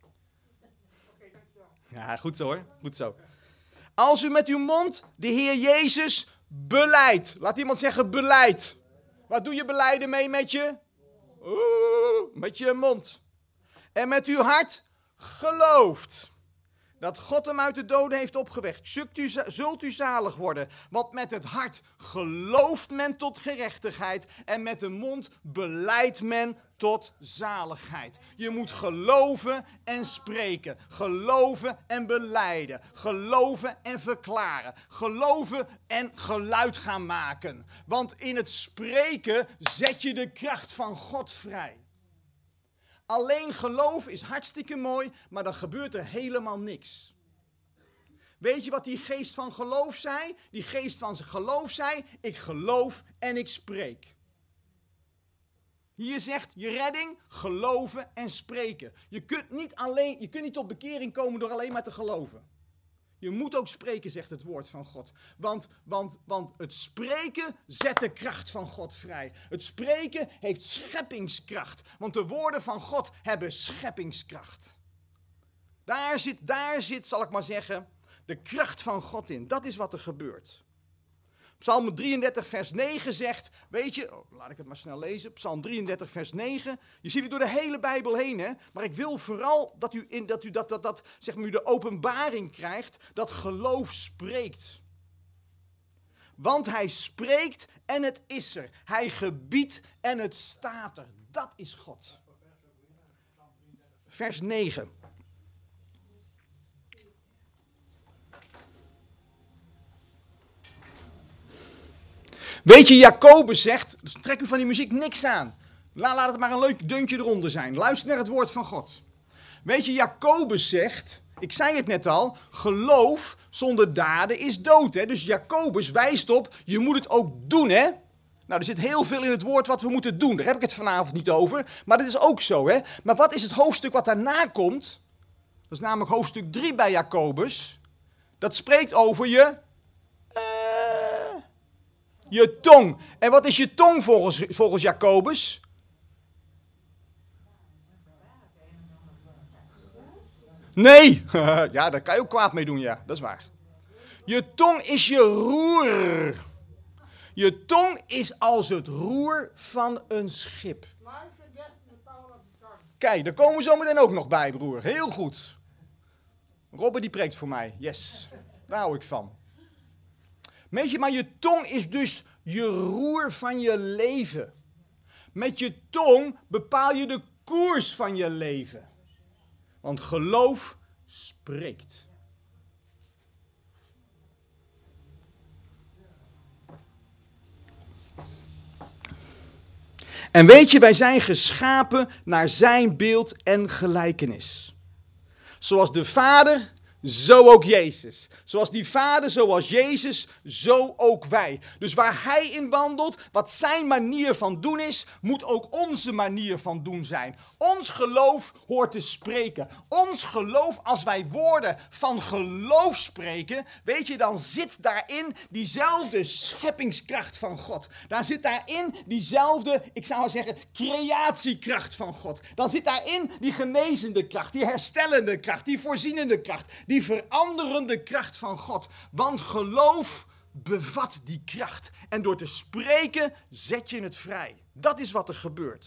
Ja, goed zo hoor, goed zo. Als u met uw mond de Heer Jezus belijdt. Laat iemand zeggen belijdt. Wat doe je belijden mee met je? Oeh, met je mond. En met uw hart gelooft dat God hem uit de doden heeft opgewekt. Zult u, zult u zalig worden. Want met het hart gelooft men tot gerechtigheid. En met de mond belijdt men tot zaligheid. Je moet geloven en spreken. Geloven en belijden. Geloven en verklaren. Geloven en geluid gaan maken. Want in het spreken zet je de kracht van God vrij. Alleen geloof is hartstikke mooi, maar dan gebeurt er helemaal niks. Weet je wat die geest van geloof zei? Die geest van geloof zei, ik geloof en ik spreek. Hier zegt je redding, geloven en spreken. Je kunt niet alleen, je kunt niet tot bekering komen door alleen maar te geloven. Je moet ook spreken, zegt het woord van God. Want, want, want het spreken zet de kracht van God vrij. Het spreken heeft scheppingskracht. Want de woorden van God hebben scheppingskracht. Daar zit, daar zit, zal ik maar zeggen, de kracht van God in. Dat is wat er gebeurt. Psalm drieëndertig vers negen zegt, weet je, oh, laat ik het maar snel lezen. Psalm drieëndertig vers negen. Je ziet het door de hele Bijbel heen, hè. Maar ik wil vooral dat u, in, dat, u dat, dat, dat, zeg maar, u de openbaring krijgt dat geloof spreekt. Want hij spreekt en het is er. Hij gebiedt en het staat er. Dat is God. Vers negen. Weet je, Jacobus zegt, dus trek u van die muziek niks aan. Laat, laat het maar een leuk deuntje eronder zijn. Luister naar het woord van God. Weet je, Jacobus zegt, ik zei het net al, geloof zonder daden is dood. Hè? Dus Jacobus wijst op, je moet het ook doen, hè. Nou, er zit heel veel in het woord wat we moeten doen. Daar heb ik het vanavond niet over, maar dat is ook zo, hè. Maar wat is het hoofdstuk wat daarna komt? Dat is namelijk hoofdstuk drie bij Jacobus. Dat spreekt over je... Uh, Je tong. En wat is je tong volgens, volgens Jacobus? Nee. Ja, daar kan je ook kwaad mee doen, ja. Dat is waar. Je tong is je roer. Je tong is als het roer van een schip. Kijk, daar komen we zo meteen ook nog bij, broer. Heel goed. Robert die preekt voor mij. Yes. Daar hou ik van. Weet je, maar je tong is dus je roer van je leven. Met je tong bepaal je de koers van je leven. Want geloof spreekt. En weet je, wij zijn geschapen naar zijn beeld en gelijkenis. Zoals de Vader, zo ook Jezus. Zoals die Vader, zoals Jezus, zo ook wij. Dus waar hij in wandelt, wat zijn manier van doen is, moet ook onze manier van doen zijn. Ons geloof hoort te spreken. Ons geloof, als wij woorden van geloof spreken, weet je, dan zit daarin diezelfde scheppingskracht van God. Daar zit daarin diezelfde, ik zou maar zeggen, creatiekracht van God. Dan zit daarin die genezende kracht, die herstellende kracht, die voorzienende kracht, die veranderende kracht van God. Want geloof bevat die kracht. En door te spreken zet je het vrij. Dat is wat er gebeurt.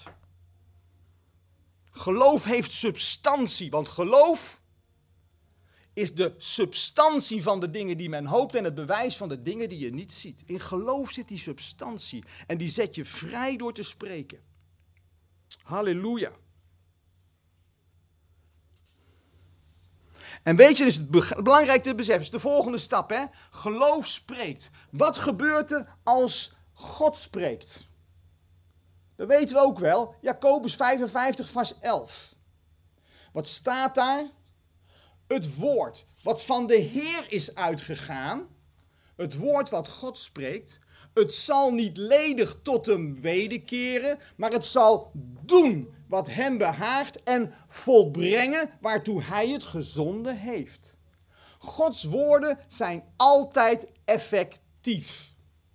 Geloof heeft substantie, want geloof is de substantie van de dingen die men hoopt en het bewijs van de dingen die je niet ziet. In geloof zit die substantie en die zet je vrij door te spreken. Halleluja. En weet je, dus het be- belangrijk te beseffen is de volgende stap, hè? Geloof spreekt. Wat gebeurt er als God spreekt? Dat weten we ook wel. Jacobus vijfenvijftig vers elf. Wat staat daar? Het woord wat van de Heer is uitgegaan, het woord wat God spreekt, het zal niet ledig tot hem wederkeren, maar het zal doen wat hem behaagt en volbrengen waartoe hij het gezonden heeft. Gods woorden zijn altijd effectief.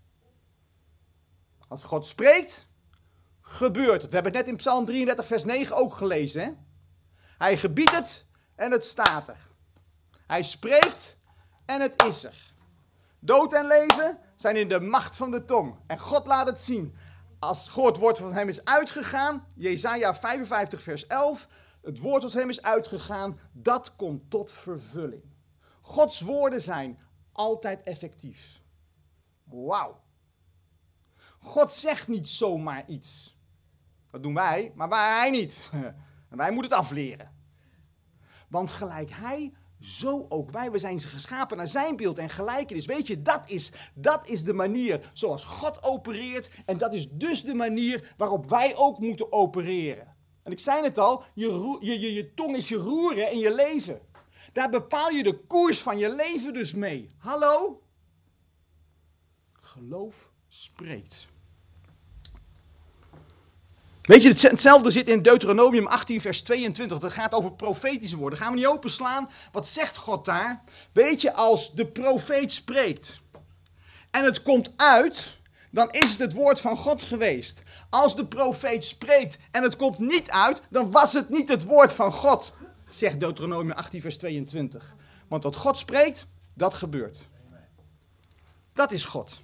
Als God spreekt, gebeurt het. We hebben het net in Psalm drieëndertig vers negen ook gelezen. Hè? Hij gebiedt het en het staat er. Hij spreekt en het is er. Dood en leven zijn in de macht van de tong. En God laat het zien. Als het woord van hem is uitgegaan, Jesaja vijfenvijftig vers elf, het woord wat van hem is uitgegaan, dat komt tot vervulling. Gods woorden zijn altijd effectief. Wauw. God zegt niet zomaar iets. Dat doen wij, maar wij niet. En wij moeten het afleren. Want gelijk hij, zo ook wij. We zijn geschapen naar zijn beeld en gelijkenis. Weet je, dat is, dat is de manier zoals God opereert. En dat is dus de manier waarop wij ook moeten opereren. En ik zei het al, je, roe, je, je, je tong is je roeren in je leven. Daar bepaal je de koers van je leven dus mee. Hallo? Geloof spreekt. Weet je, hetzelfde zit in Deuteronomium achttien vers tweeëntwintig. Dat gaat over profetische woorden. Gaan we niet openslaan? Wat zegt God daar? Weet je, als de profeet spreekt en het komt uit, dan is het het woord van God geweest. Als de profeet spreekt en het komt niet uit, dan was het niet het woord van God, zegt Deuteronomium achttien vers tweeëntwintig. Want wat God spreekt, dat gebeurt. Dat is God.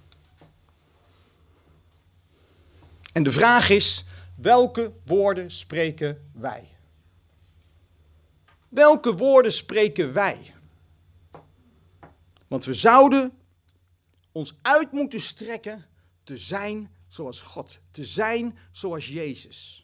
En de vraag is, welke woorden spreken wij? Welke woorden spreken wij? Want we zouden ons uit moeten strekken te zijn zoals God. Te zijn zoals Jezus.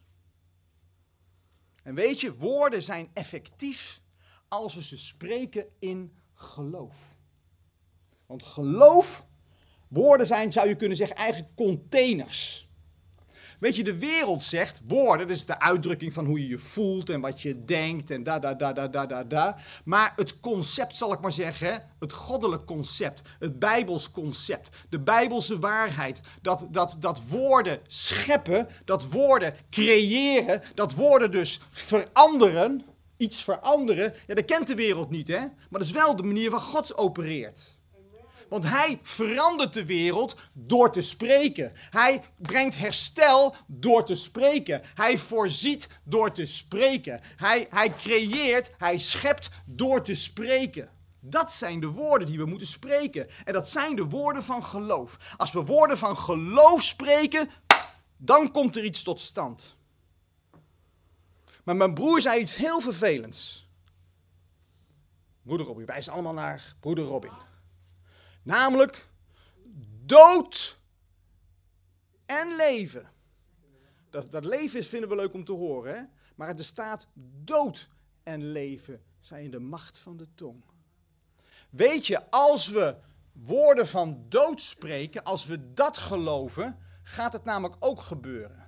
En weet je, woorden zijn effectief als we ze spreken in geloof. Want geloof, woorden zijn, zou je kunnen zeggen, eigenlijk containers. Weet je, de wereld zegt, woorden, dat is de uitdrukking van hoe je je voelt en wat je denkt en da, da, da, da, da, da, da. Maar het concept, zal ik maar zeggen, het goddelijk concept, het Bijbels concept, de Bijbelse waarheid, dat, dat, dat woorden scheppen, dat woorden creëren, dat woorden dus veranderen, iets veranderen, ja, dat kent de wereld niet, hè? Maar dat is wel de manier waarop God opereert. Want hij verandert de wereld door te spreken. Hij brengt herstel door te spreken. Hij voorziet door te spreken. Hij, hij creëert, hij schept door te spreken. Dat zijn de woorden die we moeten spreken. En dat zijn de woorden van geloof. Als we woorden van geloof spreken, dan komt er iets tot stand. Maar mijn broer zei iets heel vervelends. Broeder Robin, wijst allemaal naar broeder Robin. Namelijk dood en leven. Dat, dat leven is, vinden we leuk om te horen, hè? Maar er staat dood en leven zijn in de macht van de tong. Weet je, als we woorden van dood spreken, als we dat geloven, gaat het namelijk ook gebeuren.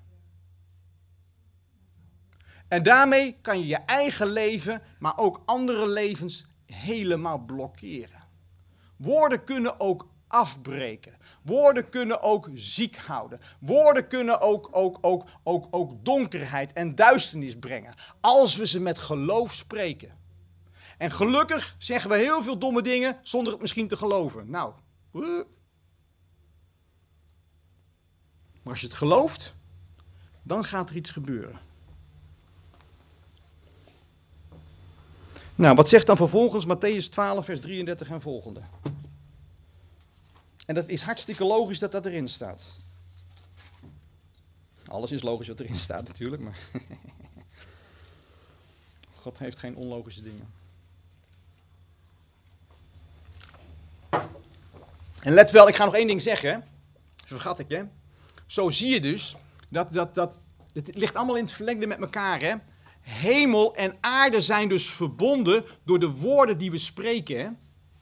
En daarmee kan je je eigen leven, maar ook andere levens helemaal blokkeren. Woorden kunnen ook afbreken. Woorden kunnen ook ziek houden. Woorden kunnen ook, ook, ook, ook, ook donkerheid en duisternis brengen. Als we ze met geloof spreken. En gelukkig zeggen we heel veel domme dingen zonder het misschien te geloven. Nou. Maar als je het gelooft, dan gaat er iets gebeuren. Nou, wat zegt dan vervolgens Mattheüs twaalf, vers drieëndertig en volgende? En dat is hartstikke logisch dat dat erin staat. Alles is logisch wat erin staat natuurlijk, maar God heeft geen onlogische dingen. En let wel, ik ga nog één ding zeggen, hè. Vergat ik, hè. Zo zie je dus, dat, dat, dat, het ligt allemaal in het verlengde met elkaar, hè. Hemel en aarde zijn dus verbonden door de woorden die we spreken, hè.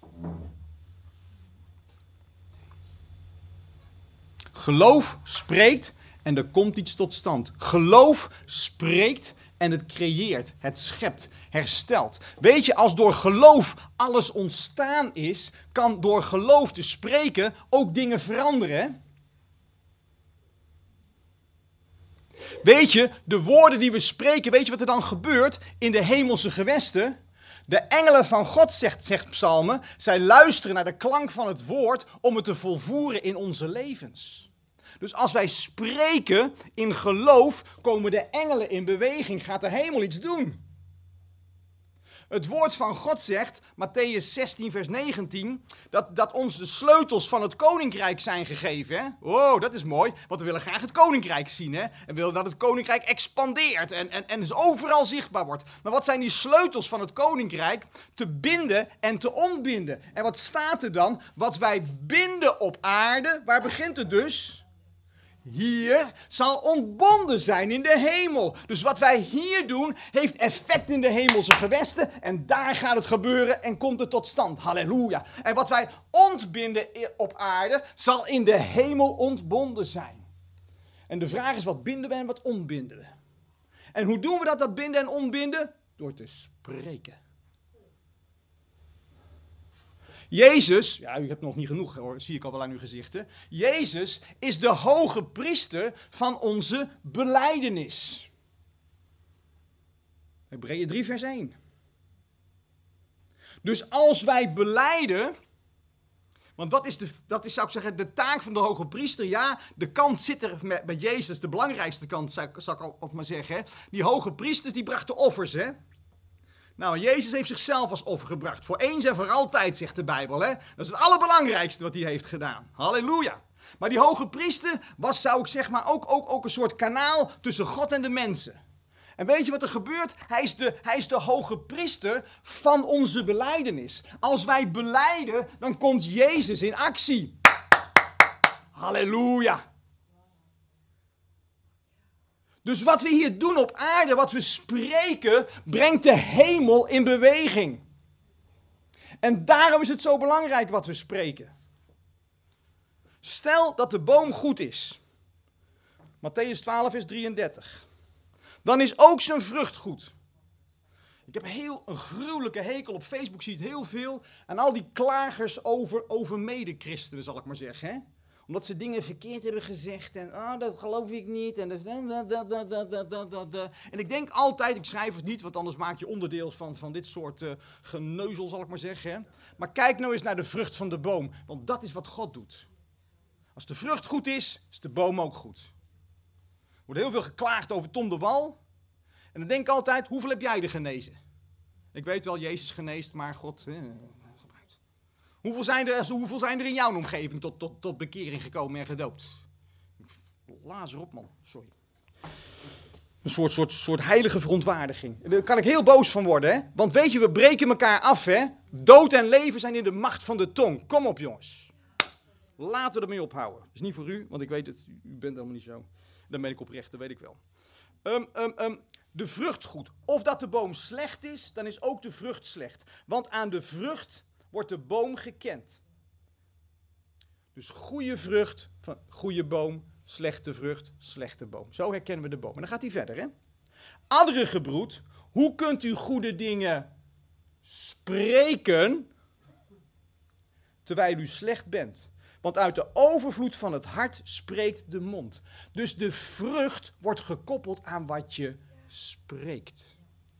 Geloof spreekt en er komt iets tot stand. Geloof spreekt en het creëert, het schept, herstelt. Weet je, als door geloof alles ontstaan is, kan door geloof te spreken ook dingen veranderen, hè? Weet je, de woorden die we spreken, weet je wat er dan gebeurt in de hemelse gewesten? De engelen van God, zegt, zegt Psalmen, zij luisteren naar de klank van het woord om het te volvoeren in onze levens. Dus als wij spreken in geloof, komen de engelen in beweging, gaat de hemel iets doen. Het woord van God zegt, Mattheüs zestien vers negentien, dat, dat ons de sleutels van het koninkrijk zijn gegeven. Hè? Oh, dat is mooi, want we willen graag het koninkrijk zien. Hè? En we willen dat het koninkrijk expandeert en, en, en dus overal zichtbaar wordt. Maar wat zijn die sleutels van het koninkrijk? Te binden en te ontbinden. En wat staat er dan? Wat wij binden op aarde, waar begint het dus? Hier zal ontbonden zijn in de hemel. Dus wat wij hier doen, heeft effect in de hemelse gewesten. En daar gaat het gebeuren en komt het tot stand. Halleluja. En wat wij ontbinden op aarde, zal in de hemel ontbonden zijn. En de vraag is, wat binden we en wat ontbinden we? En hoe doen we dat, dat binden en ontbinden? Door te spreken. Jezus, ja, u hebt nog niet genoeg hoor, zie ik al wel aan uw gezichten. Jezus is de hoge priester van onze belijdenis. Hebreeën drie vers één. Dus als wij belijden, want wat is, de, dat is, zou ik zeggen, de taak van de hoge priester? Ja, de kant zit er met, bij Jezus, de belangrijkste kant, zou, zou ik al of maar zeggen. Hè? Die hoge priesters, die brachten offers, hè. Nou, Jezus heeft zichzelf als offer gebracht. Voor eens en voor altijd, zegt de Bijbel, hè. Dat is het allerbelangrijkste wat hij heeft gedaan. Halleluja. Maar die hoge priester was, zou ik zeg maar, ook, ook, ook een soort kanaal tussen God en de mensen. En weet je wat er gebeurt? Hij is, de, hij is de hoge priester van onze belijdenis. Als wij belijden, dan komt Jezus in actie. Halleluja. Dus wat we hier doen op aarde, wat we spreken, brengt de hemel in beweging. En daarom is het zo belangrijk wat we spreken. Stel dat de boom goed is. Mattheüs twaalf vers drieëndertig. Dan is ook zijn vrucht goed. Ik heb heel een gruwelijke hekel op Facebook, zie je het heel veel. En al die klagers over, over mede-christenen, zal ik maar zeggen. Hè? Omdat ze dingen verkeerd hebben gezegd. En oh, dat geloof ik niet. En, dat, en ik denk altijd, ik schrijf het niet, want anders maak je onderdeel van, van dit soort uh, geneuzel, zal ik maar zeggen. Hè? Maar kijk nou eens naar de vrucht van de boom. Want dat is wat God doet. Als de vrucht goed is, is de boom ook goed. Er wordt heel veel geklaagd over Tom de Wal. En dan denk ik altijd, hoeveel heb jij er genezen? Ik weet wel, Jezus geneest, maar God... Eh, hoeveel, zijn er, hoeveel zijn er in jouw omgeving tot, tot, tot bekering gekomen en gedoopt? Lazer op, man. Sorry. Een soort, soort, soort heilige verontwaardiging. Daar kan ik heel boos van worden, hè? Want weet je, we breken elkaar af, hè? Dood en leven zijn in de macht van de tong. Kom op, jongens. Laten we ermee ophouden. Dat is niet voor u, want ik weet het, u bent helemaal niet zo. Dan ben ik oprecht, dat weet ik wel. Um, um, um, de vrucht goed. Of dat de boom slecht is, dan is ook de vrucht slecht. Want aan de vrucht wordt de boom gekend. Dus goede vrucht, van goede boom, slechte vrucht, slechte boom. Zo herkennen we de boom. En dan gaat hij verder, hè. Andere gebroed, hoe kunt u goede dingen spreken, terwijl u slecht bent? Want uit de overvloed van het hart spreekt de mond. Dus de vrucht wordt gekoppeld aan wat je spreekt.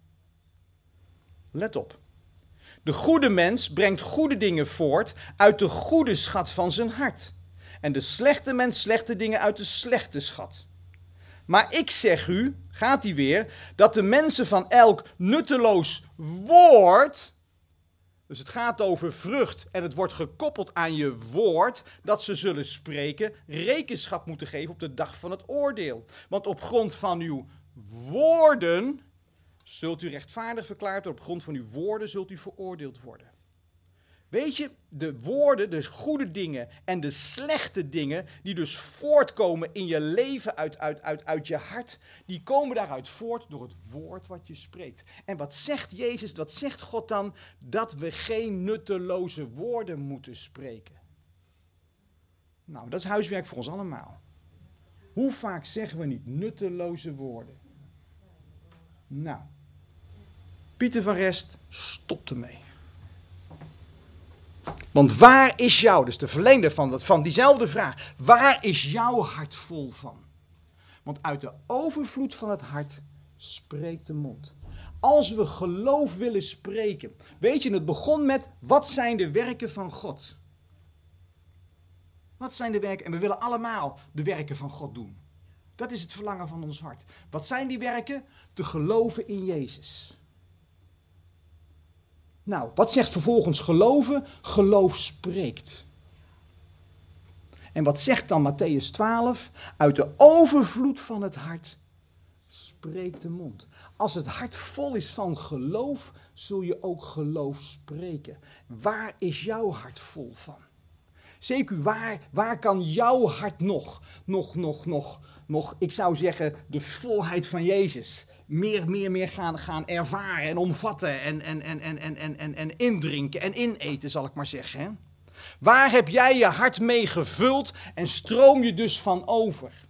Let op. De goede mens brengt goede dingen voort uit de goede schat van zijn hart. En de slechte mens slechte dingen uit de slechte schat. Maar ik zeg u, gaat hij weer, dat de mensen van elk nutteloos woord... Dus het gaat over vrucht en het wordt gekoppeld aan je woord, dat ze zullen spreken, rekenschap moeten geven op de dag van het oordeel. Want op grond van uw woorden zult u rechtvaardig verklaard worden, op grond van uw woorden zult u veroordeeld worden. Weet je, de woorden, de goede dingen en de slechte dingen, die dus voortkomen in je leven uit, uit, uit, uit je hart, die komen daaruit voort door het woord wat je spreekt. En wat zegt Jezus, wat zegt God dan? Dat we geen nutteloze woorden moeten spreken. Nou, dat is huiswerk voor ons allemaal. Hoe vaak zeggen we niet nutteloze woorden? Nou, Pieter van Rest, stop ermee. Want waar is jou, dus de verlengde van, dat, van diezelfde vraag, waar is jouw hart vol van? Want uit de overvloed van het hart spreekt de mond. Als we geloof willen spreken, weet je, het begon met, wat zijn de werken van God? Wat zijn de werken? En we willen allemaal de werken van God doen. Dat is het verlangen van ons hart. Wat zijn die werken? Te geloven in Jezus. Nou, wat zegt vervolgens geloven? Geloof spreekt. En wat zegt dan Mattheüs twaalf? Uit de overvloed van het hart spreekt de mond. Als het hart vol is van geloof, zul je ook geloof spreken. Waar is jouw hart vol van? Zeker, waar, waar kan jouw hart nog, nog, nog, nog, nog, ik zou zeggen, de volheid van Jezus meer, meer, meer gaan, gaan ervaren en omvatten en, en, en, en, en, en, en, en indrinken en ineten, zal ik maar zeggen. Hè? Waar heb jij je hart mee gevuld en stroom je dus van over?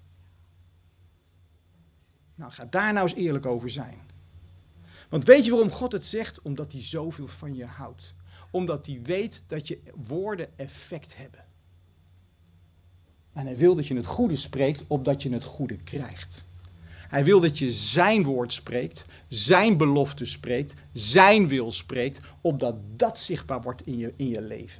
Nou, ga daar nou eens eerlijk over zijn. Want weet je waarom God het zegt? Omdat hij zoveel van je houdt. Omdat hij weet dat je woorden effect hebben. En hij wil dat je het goede spreekt, opdat je het goede krijgt. Hij wil dat je zijn woord spreekt, zijn belofte spreekt, zijn wil spreekt, opdat dat zichtbaar wordt in je, in je leven.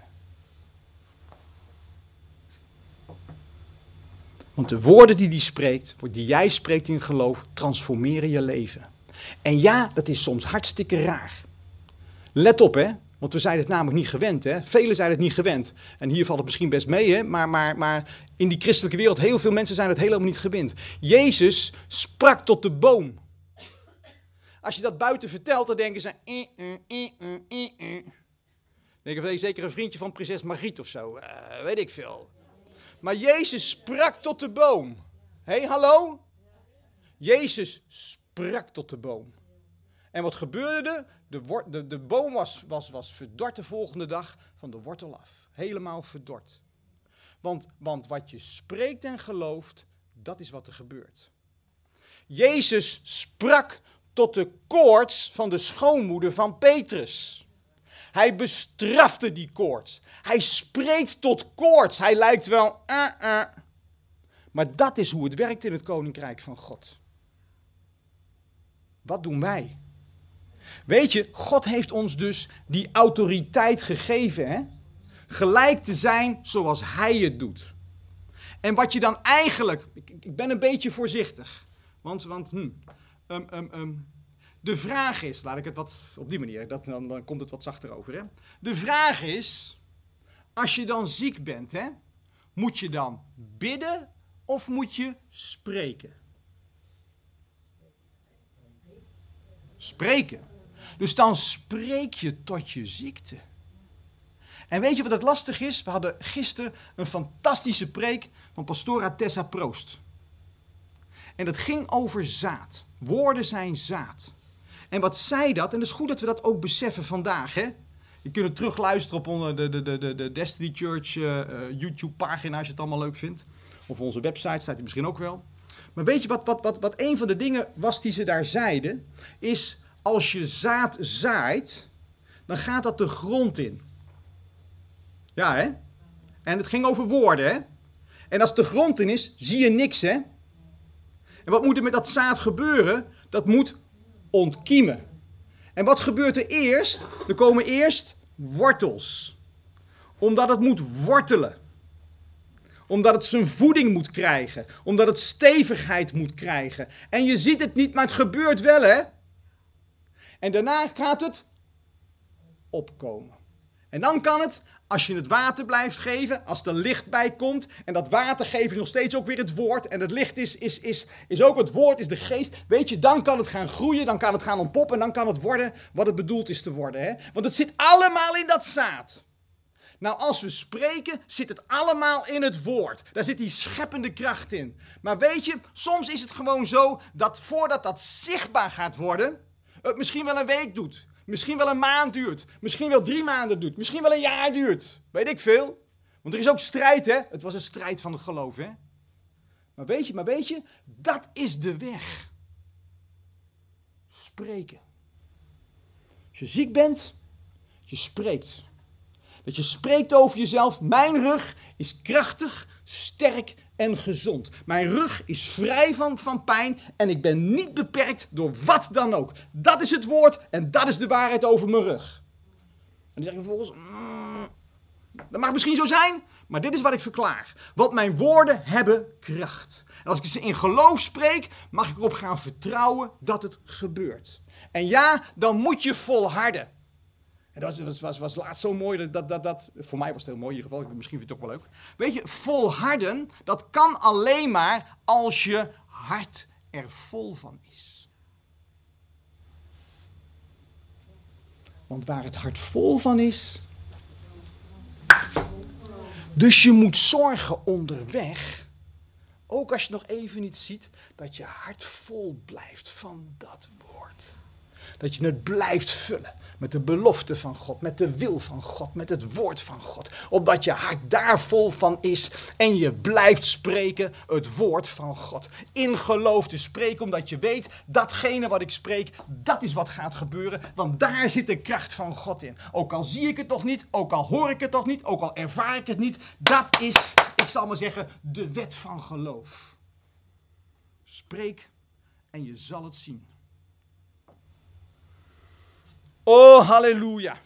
Want de woorden die hij spreekt, die jij spreekt in geloof, transformeren je leven. En ja, dat is soms hartstikke raar. Let op, hè. Want we zijn het namelijk niet gewend, hè. Velen zijn het niet gewend. En hier valt het misschien best mee, hè. Maar, maar, maar in die christelijke wereld, heel veel mensen zijn het helemaal niet gewend. Jezus sprak tot de boom. Als je dat buiten vertelt, dan denken ze... Eh, eh, eh, eh, eh. Dan denk ik, zeker een vriendje van prinses Margriet of zo. Uh, weet ik veel. Maar Jezus sprak tot de boom. Hé, hey, hallo? Jezus sprak tot de boom. En wat gebeurde er? De, wor- de, de boom was, was, was verdord de volgende dag van de wortel af. Helemaal verdord. Want, want wat je spreekt en gelooft, dat is wat er gebeurt. Jezus sprak tot de koorts van de schoonmoeder van Petrus. Hij bestrafte die koorts. Hij spreekt tot koorts. Hij lijkt wel... Uh, uh. Maar dat is hoe het werkt in het koninkrijk van God. Wat doen wij? Weet je, God heeft ons dus die autoriteit gegeven, hè? Gelijk te zijn zoals hij het doet. En wat je dan eigenlijk... Ik, ik ben een beetje voorzichtig. Want, want hm, um, um, um, de vraag is... Laat ik het wat op die manier, dat, dan, dan komt het wat zachter over. Hè? De vraag is... Als je dan ziek bent, hè, moet je dan bidden of moet je spreken? Spreken. Dus dan spreek je tot je ziekte. En weet je wat het lastig is? We hadden gisteren een fantastische preek van pastora Tessa Proost. En dat ging over zaad. Woorden zijn zaad. En wat zei dat? En het is goed dat we dat ook beseffen vandaag. Hè? Je kunt het terugluisteren op onze, de, de, de, de Destiny Church uh, YouTube-pagina als je het allemaal leuk vindt. Of onze website staat die misschien ook wel. Maar weet je wat, wat, wat, wat een van de dingen was die ze daar zeiden? Is als je zaad zaait, dan gaat dat de grond in. Ja, hè? En het ging over woorden, hè? En als de grond in is, zie je niks, hè? En wat moet er met dat zaad gebeuren? Dat moet ontkiemen. En wat gebeurt er eerst? Er komen eerst wortels. Omdat het moet wortelen. Omdat het zijn voeding moet krijgen. Omdat het stevigheid moet krijgen. En je ziet het niet, maar het gebeurt wel, hè? En daarna gaat het opkomen. En dan kan het, als je het water blijft geven, als er licht bij komt, en dat water geeft is nog steeds ook weer het woord, en het licht is, is, is, is ook het woord, is de geest, weet je, dan kan het gaan groeien, dan kan het gaan ontpoppen, en dan kan het worden wat het bedoeld is te worden. Hè? Want het zit allemaal in dat zaad. Nou, als we spreken, zit het allemaal in het woord. Daar zit die scheppende kracht in. Maar weet je, soms is het gewoon zo, dat voordat dat zichtbaar gaat worden, het misschien wel een week doet. Misschien wel een maand duurt. Misschien wel drie maanden duurt. Misschien wel een jaar duurt. Weet ik veel. Want er is ook strijd, hè. Het was een strijd van het geloof, hè. Maar weet je, maar weet je, dat is de weg. Spreken. Als je ziek bent, je spreekt. Dat je spreekt over jezelf. Mijn rug is krachtig, sterk en gezond. Mijn rug is vrij van, van pijn en ik ben niet beperkt door wat dan ook. Dat is het woord en dat is de waarheid over mijn rug. En dan zeg ik vervolgens, mm, dat mag misschien zo zijn, maar dit is wat ik verklaar. Want mijn woorden hebben kracht. En als ik ze in geloof spreek, mag ik erop gaan vertrouwen dat het gebeurt. En ja, dan moet je volharden. En dat was, was, was laatst zo mooi, dat, dat, dat, voor mij was het heel mooi in ieder geval, misschien vind je het ook wel leuk. Weet je, volharden, dat kan alleen maar als je hart er vol van is. Want waar het hart vol van is... Dus je moet zorgen onderweg, ook als je nog even niet ziet, dat je hart vol blijft van dat woord. Dat je het blijft vullen met de belofte van God, met de wil van God, met het woord van God. Opdat je hart daar vol van is en je blijft spreken het woord van God. In geloof te spreken, omdat je weet, datgene wat ik spreek, dat is wat gaat gebeuren. Want daar zit de kracht van God in. Ook al zie ik het nog niet, ook al hoor ik het nog niet, ook al ervaar ik het niet. Dat is, ik zal maar zeggen, de wet van geloof. Spreek en je zal het zien. Oh, halleluja.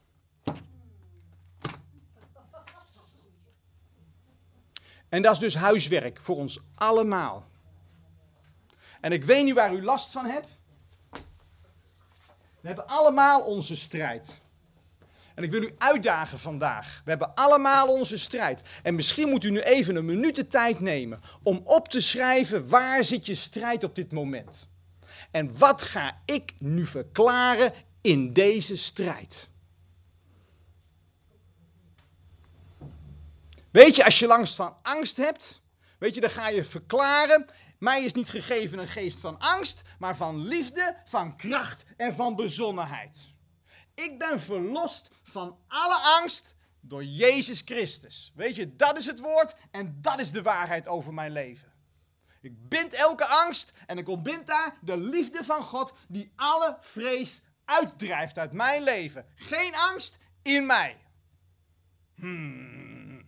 En dat is dus huiswerk voor ons allemaal. En ik weet niet waar u last van hebt. We hebben allemaal onze strijd. En ik wil u uitdagen vandaag. We hebben allemaal onze strijd. En misschien moet u nu even een minuut de tijd nemen om op te schrijven waar zit je strijd op dit moment. En wat ga ik nu verklaren in deze strijd? Weet je, als je last van angst hebt, weet je, dan ga je verklaren, mij is niet gegeven een geest van angst, maar van liefde, van kracht en van bezonnenheid. Ik ben verlost van alle angst door Jezus Christus. Weet je, dat is het woord en dat is de waarheid over mijn leven. Ik bind elke angst en ik ontbind daar de liefde van God die alle vrees uitdrijft uit mijn leven. Geen angst in mij. Hmm.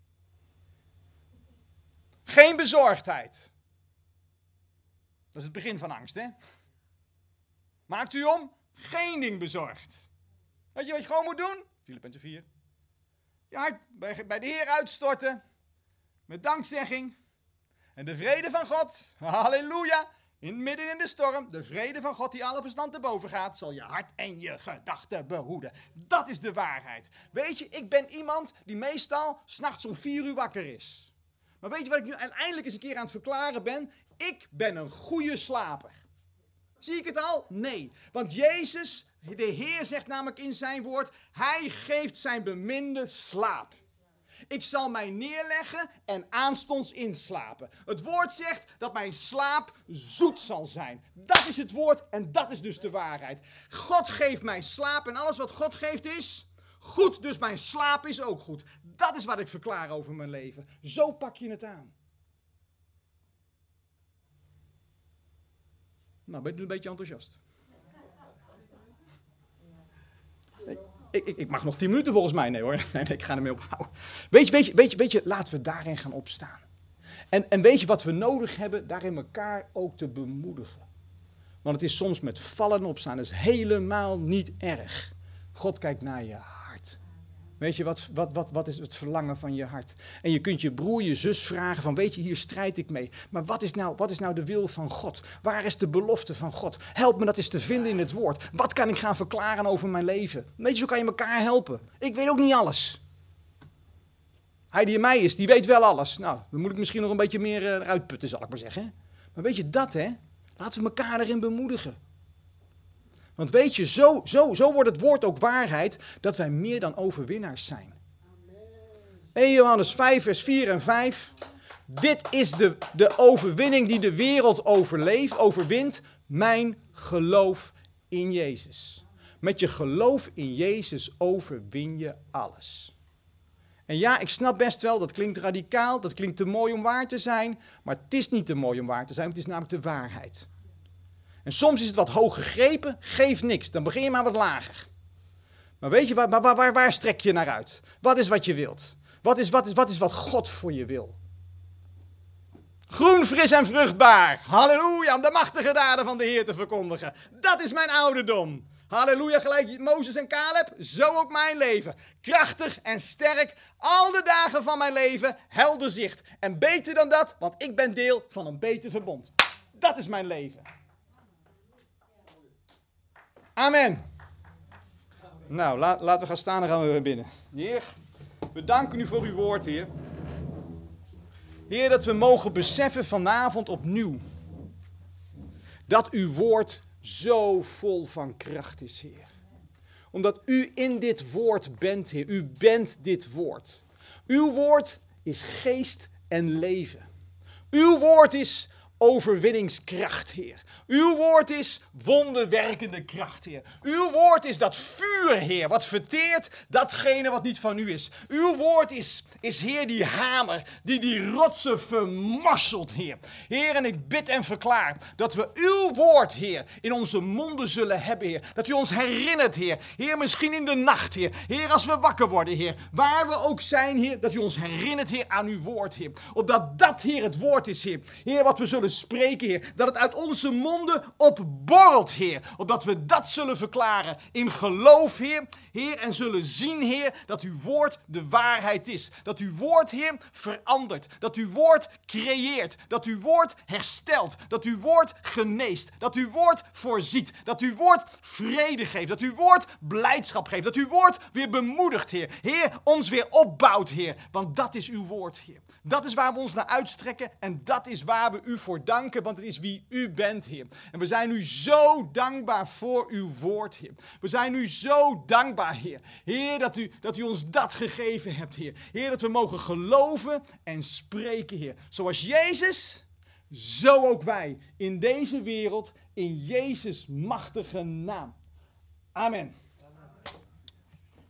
Geen bezorgdheid. Dat is het begin van angst, hè? Maakt u om, geen ding bezorgd. Weet je wat je gewoon moet doen? Filippenzen vier. Je hart bij, bij de Heer uitstorten. Met dankzegging. En de vrede van God, halleluja, in, midden in de storm, de vrede van God die alle verstand te boven gaat, zal je hart en je gedachten behoeden. Dat is de waarheid. Weet je, ik ben iemand die meestal 's nachts om vier uur wakker is. Maar weet je wat ik nu uiteindelijk eens een keer aan het verklaren ben? Ik ben een goede slaper. Zie ik het al? Nee. Want Jezus, de Heer zegt namelijk in zijn woord, hij geeft zijn beminde slaap. Ik zal mij neerleggen en aanstonds inslapen. Het woord zegt dat mijn slaap zoet zal zijn. Dat is het woord en dat is dus de waarheid. God geeft mij slaap en alles wat God geeft is goed, dus mijn slaap is ook goed. Dat is wat ik verklaar over mijn leven. Zo pak je het aan. Nou, ben je een beetje enthousiast? Ik, ik, ik mag nog tien minuten volgens mij. Nee hoor, nee, nee, ik ga ermee ophouden. Weet je, weet je, weet je, weet je, laten we daarin gaan opstaan. En, en weet je wat we nodig hebben? Daarin elkaar ook te bemoedigen. Want het is soms met vallen opstaan. Dat is helemaal niet erg. God kijkt naar je hart. Weet je, wat, wat, wat, wat is het verlangen van je hart? En je kunt je broer, je zus vragen van, weet je, hier strijd ik mee. Maar wat is nou, wat is nou de wil van God? Waar is de belofte van God? Help me dat eens te vinden in het woord. Wat kan ik gaan verklaren over mijn leven? Weet je, zo kan je elkaar helpen. Ik weet ook niet alles. Hij die in mij is, die weet wel alles. Nou, dan moet ik misschien nog een beetje meer uh, eruit putten, zal ik maar zeggen. Maar weet je dat, hè? Laten we elkaar erin bemoedigen. Want weet je, zo, zo, zo wordt het woord ook waarheid, dat wij meer dan overwinnaars zijn. Eerste Johannes vijf, vers vier en vijf. Dit is de, de overwinning die de wereld overleeft, overwint, mijn geloof in Jezus. Met je geloof in Jezus overwin je alles. En ja, ik snap best wel, dat klinkt radicaal, dat klinkt te mooi om waar te zijn, maar het is niet te mooi om waar te zijn, want het is namelijk de waarheid. En soms is het wat hoog gegrepen, geeft niks. Dan begin je maar wat lager. Maar weet je, waar, waar, waar, waar strek je naar uit? Wat is wat je wilt? Wat is, wat is, wat is wat God voor je wil? Groen, fris en vruchtbaar. Halleluja, om de machtige daden van de Heer te verkondigen. Dat is mijn ouderdom. Halleluja, gelijk Mozes en Caleb, zo ook mijn leven. Krachtig en sterk, al de dagen van mijn leven, helder zicht. En beter dan dat, want ik ben deel van een beter verbond. Dat is mijn leven. Amen. Nou, la, laten we gaan staan en gaan we weer binnen. Heer, we danken u voor uw woord, Heer. Heer, dat we mogen beseffen vanavond opnieuw dat uw woord zo vol van kracht is, Heer. Omdat u in dit woord bent, Heer. U bent dit woord. Uw woord is geest en leven. Uw woord is overwinningskracht, Heer. Uw woord is wonderwerkende kracht, Heer. Uw woord is dat vuur, Heer, wat verteert datgene wat niet van u is. Uw woord is, is Heer, die hamer die die rotsen vermarselt, Heer. Heer, en ik bid en verklaar dat we uw woord, Heer, in onze monden zullen hebben, Heer. Dat u ons herinnert, Heer. Heer, misschien in de nacht, Heer. Heer, als we wakker worden, Heer. Waar we ook zijn, Heer, dat u ons herinnert, Heer, aan uw woord, Heer. Opdat dat, Heer, het woord is, Heer. Heer, wat we zullen spreken, Heer. Dat het uit onze monden opborrelt, Heer. Opdat we dat zullen verklaren in geloof, Heer. Heer, en zullen zien, Heer, dat uw woord de waarheid is. Dat uw woord, Heer, verandert. Dat uw woord creëert. Dat uw woord herstelt. Dat uw woord geneest. Dat uw woord voorziet. Dat uw woord vrede geeft. Dat uw woord blijdschap geeft. Dat uw woord weer bemoedigt, Heer. Heer, ons weer opbouwt, Heer. Want dat is uw woord, Heer. Dat is waar we ons naar uitstrekken en dat is waar we u voor danken, want het is wie u bent, Heer. En we zijn u zo dankbaar voor uw woord, Heer. We zijn u zo dankbaar, Heer. Heer, dat u, dat u ons dat gegeven hebt, Heer. Heer, dat we mogen geloven en spreken, Heer. Zoals Jezus, zo ook wij in deze wereld, in Jezus' machtige naam. Amen.